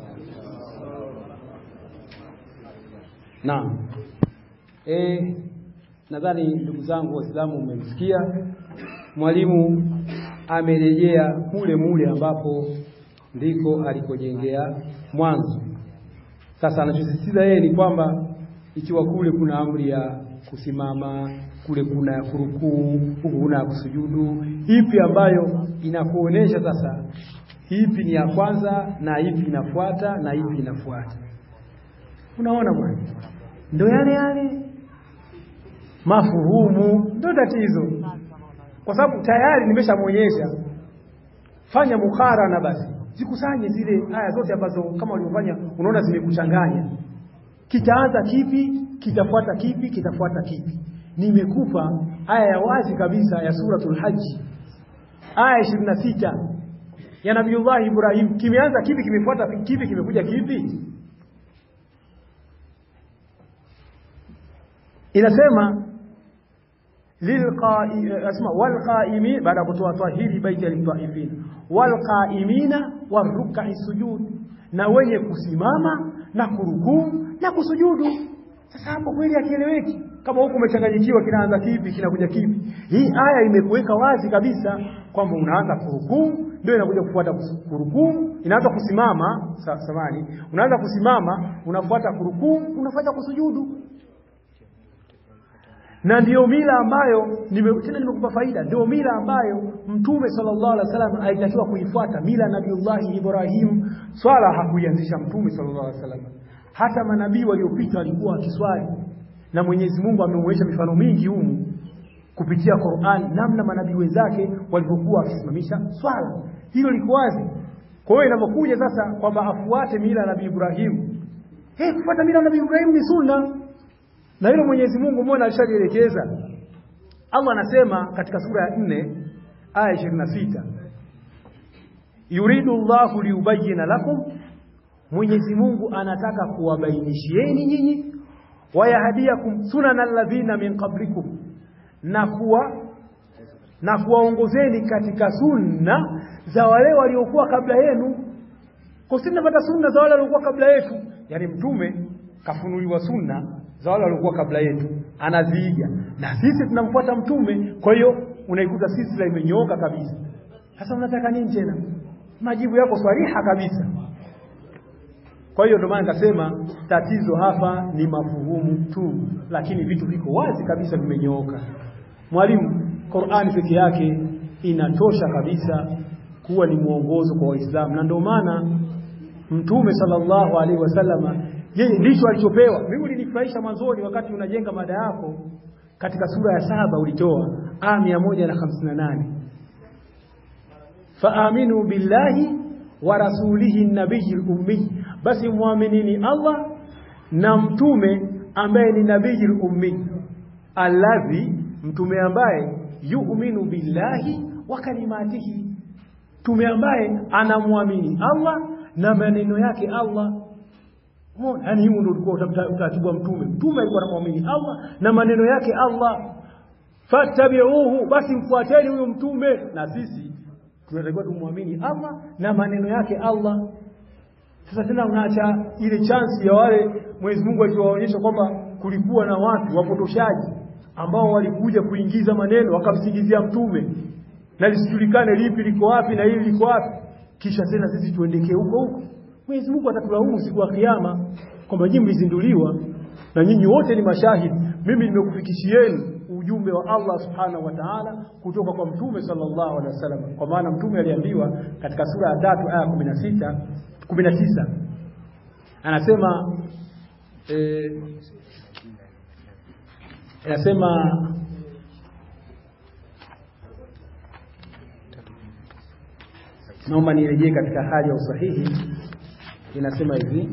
Naam. Eh, nadhani ndugu zangu Waislamu mmemsikia mwalimu amerejea kule mule ambapo ndiko alikojengea mwanzo. Sasa anachosisitiza yeye ni kwamba ikiwa kule kuna amri ya kusimama, kule kuna kurukuu, huku kuna kusujudu, ipi ambayo inakuonesha sasa ipi ni ya kwanza na ipi inafuata na ipi inafuata? Unaona bwana, ndio yale yale mafuhumu, ndio tatizo. Kwa sababu tayari nimeshamuonyesha, fanya mukharana basi, zikusanye zile aya zote ambazo kama ulivyofanya unaona zimekuchanganya. Kitaanza kipi, kitafuata kipi, kitafuata kipi? Nimekupa aya ya wazi kabisa ya suratul Hajj, aya ishirini na sita ya Nabiiullah Ibrahim. Kimeanza kipi, kimefuata kipi, kimekuja kipi? Inasema lilqa'i asma walqa'imin, baada kutoa tahiri baiti al-ta'ifin, walqa'imina waruk'i sujud, na wenye kusimama na kurukuu na kusujudu. Sasa hapo kweli akieleweki. Kama huko umechanganyikiwa kinaanza kipi kinakuja kipi. Hii aya imekuweka wazi kabisa kwamba unaanza kurukuu ndio inakuja kufuata kurukuu, inaanza kusimama samani, unaanza kusimama, unafuata kurukuu, unafuata kusujudu. Na ndio mila ambayo nime, tena nimekupa faida, ndio mila ambayo Mtume sallallahu alaihi wasallam alitakiwa kuifuata, mila Nabiiullah Ibrahim. Swala hakuianzisha Mtume sallallahu alaihi wasallam. Hata manabii waliopita walikuwa wakiswali, na Mwenyezi Mungu amemwonyesha mifano mingi humu kupitia Qur'an, namna manabii wenzake walipokuwa wakisimamisha swala. Hilo liko wazi. Kwa hiyo inapokuja sasa kwamba afuate mila ya Nabii Ibrahim, hey, kufuata mila ya Nabii Ibrahim ni sunna. Na hilo Mwenyezi Mungu mbona alishajielekeza. Allah anasema katika sura ya nne aya ishirini na sita, yuridu Allahu liyubayyana lakum, Mwenyezi Mungu anataka kuwabainishieni nyinyi, wayahdiyakum sunanal ladhina min qablikum, na kuwa na kuwaongozeni katika sunna za wale waliokuwa kabla yenu. Kwa sisi tunapata sunna za wale waliokuwa kabla yetu, yani mtume kafunuliwa sunna za wale waliokuwa kabla yetu, anaziiga, na sisi tunamfuata mtume. Kwa hiyo unaikuta sisi la imenyooka kabisa. Sasa unataka nini tena? Majibu yako swariha kabisa. Kwa hiyo ndio maana nikasema tatizo hapa ni mafuhumu tu, lakini vitu viko wazi kabisa, vimenyooka. Mwalimu, Qur'ani pekee yake inatosha kabisa kuwa ni mwongozo kwa Waislamu, na ndio maana Mtume sallallahu alaihi wasallama yeye ndicho alichopewa. Mimi ulinifurahisha mwanzoni wakati unajenga mada yako katika sura ya saba, ulitoa aya mia moja hamsini na nane, faaminu billahi wa rasulihi nabiyil ummi, basi muaminini Allah na mtume ambaye ni nabiyil ummi, alladhi, mtume ambaye yu'minu billahi wa kalimatihi, mtume ambaye anamwamini Allah na maneno yake Allah. Oh, yani hiyo ndio ulikuwa utaratibu wa mtume. Mtume alikuwa anamwamini Allah na maneno yake Allah. Fattabi'uhu, basi mfuateni huyo mtume. Na sisi tunatakiwa tumwamini Allah na maneno yake Allah. Sasa tena unaacha ile chance ya wale Mwenyezi Mungu aliwaonyesha kwamba kulikuwa na watu wapotoshaji ambao walikuja kuingiza maneno wakamsingizia mtume, na lisijulikane lipi liko wapi na hili liko wapi, kisha tena sisi tuendekee huko huko. Mwenyezi Mungu atatulaumu siku ya kiyama kwamba nyinyi mlizinduliwa na nyinyi wote ni mashahidi. Mimi nimekufikishieni ujumbe wa Allah subhanahu wa ta'ala kutoka kwa mtume sallallahu alaihi wasallam. Kwa maana mtume aliambiwa katika sura ya tatu aya kumi na sita kumi na tisa, anasema eh, anasema naomba nirejee katika hali ya usahihi. Inasema hivi,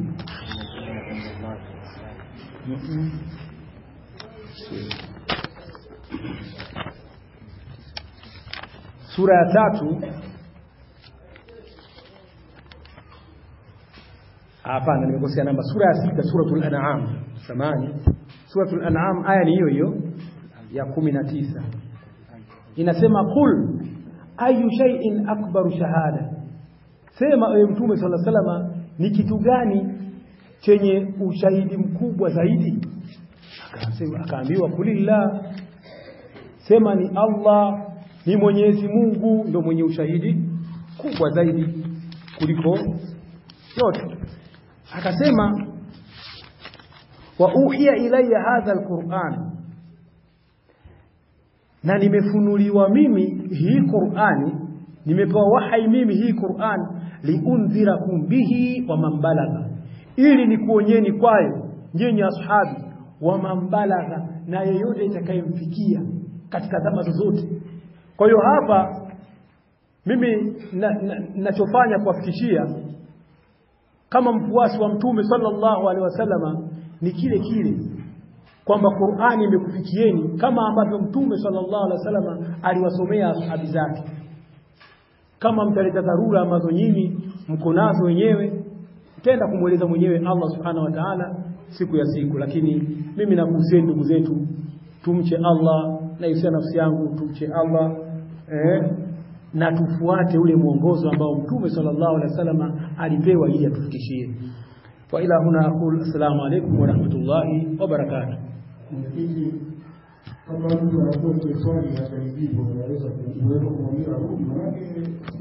sura ya tatu, hapana nimekosea namba, sura ya sita, suratul an'am. Samani, suratul an'am aya ni hiyo hiyo ya kumi na tisa. Inasema qul ayu shay'in akbaru shahada, sema ewe mtume sallallahu alaihi wasallam, ni kitu gani chenye ushahidi mkubwa zaidi? Akasema, akaambiwa kulillah, sema ni Allah, ni Mwenyezi Mungu ndio mwenye ushahidi kubwa zaidi kuliko yote. Akasema wa uhiya ilayya hadha alquran, na nimefunuliwa mimi hii Qur'ani, nimepewa wahai mimi hii Qur'an, liundhirakum bihi wa man balagha, ili nikuonyeni kwayo nyinyi ashabi, wa man balagha, na yeyote itakayemfikia katika zama zozote. Kwa hiyo hapa mimi ninachofanya na, na kuwafikishia kama mfuasi wa mtume sallallahu alaihi wasallama ni kile kile, kwamba Qur'ani imekufikieni kama ambavyo mtume sallallahu alaihi wasallama aliwasomea ashabi zake. Kama mtaleta dharura ambazo nyinyi mko nazo wenyewe, tenda kumueleza mwenyewe Allah subhanahu wa ta'ala siku ya siku. Lakini mimi nakuhusia ndugu zetu, tumche Allah, na yusia nafsi yangu tumche Allah, eh, na tufuate ule mwongozo ambao mtume sallallahu alaihi wasallam alipewa ili atufikishie. Wa ila huna aqul assalamu alaykum wa rahmatullahi wa barakatuh. Kama mtu anakuwa swali hata hivyo anaweza kumwambia rudi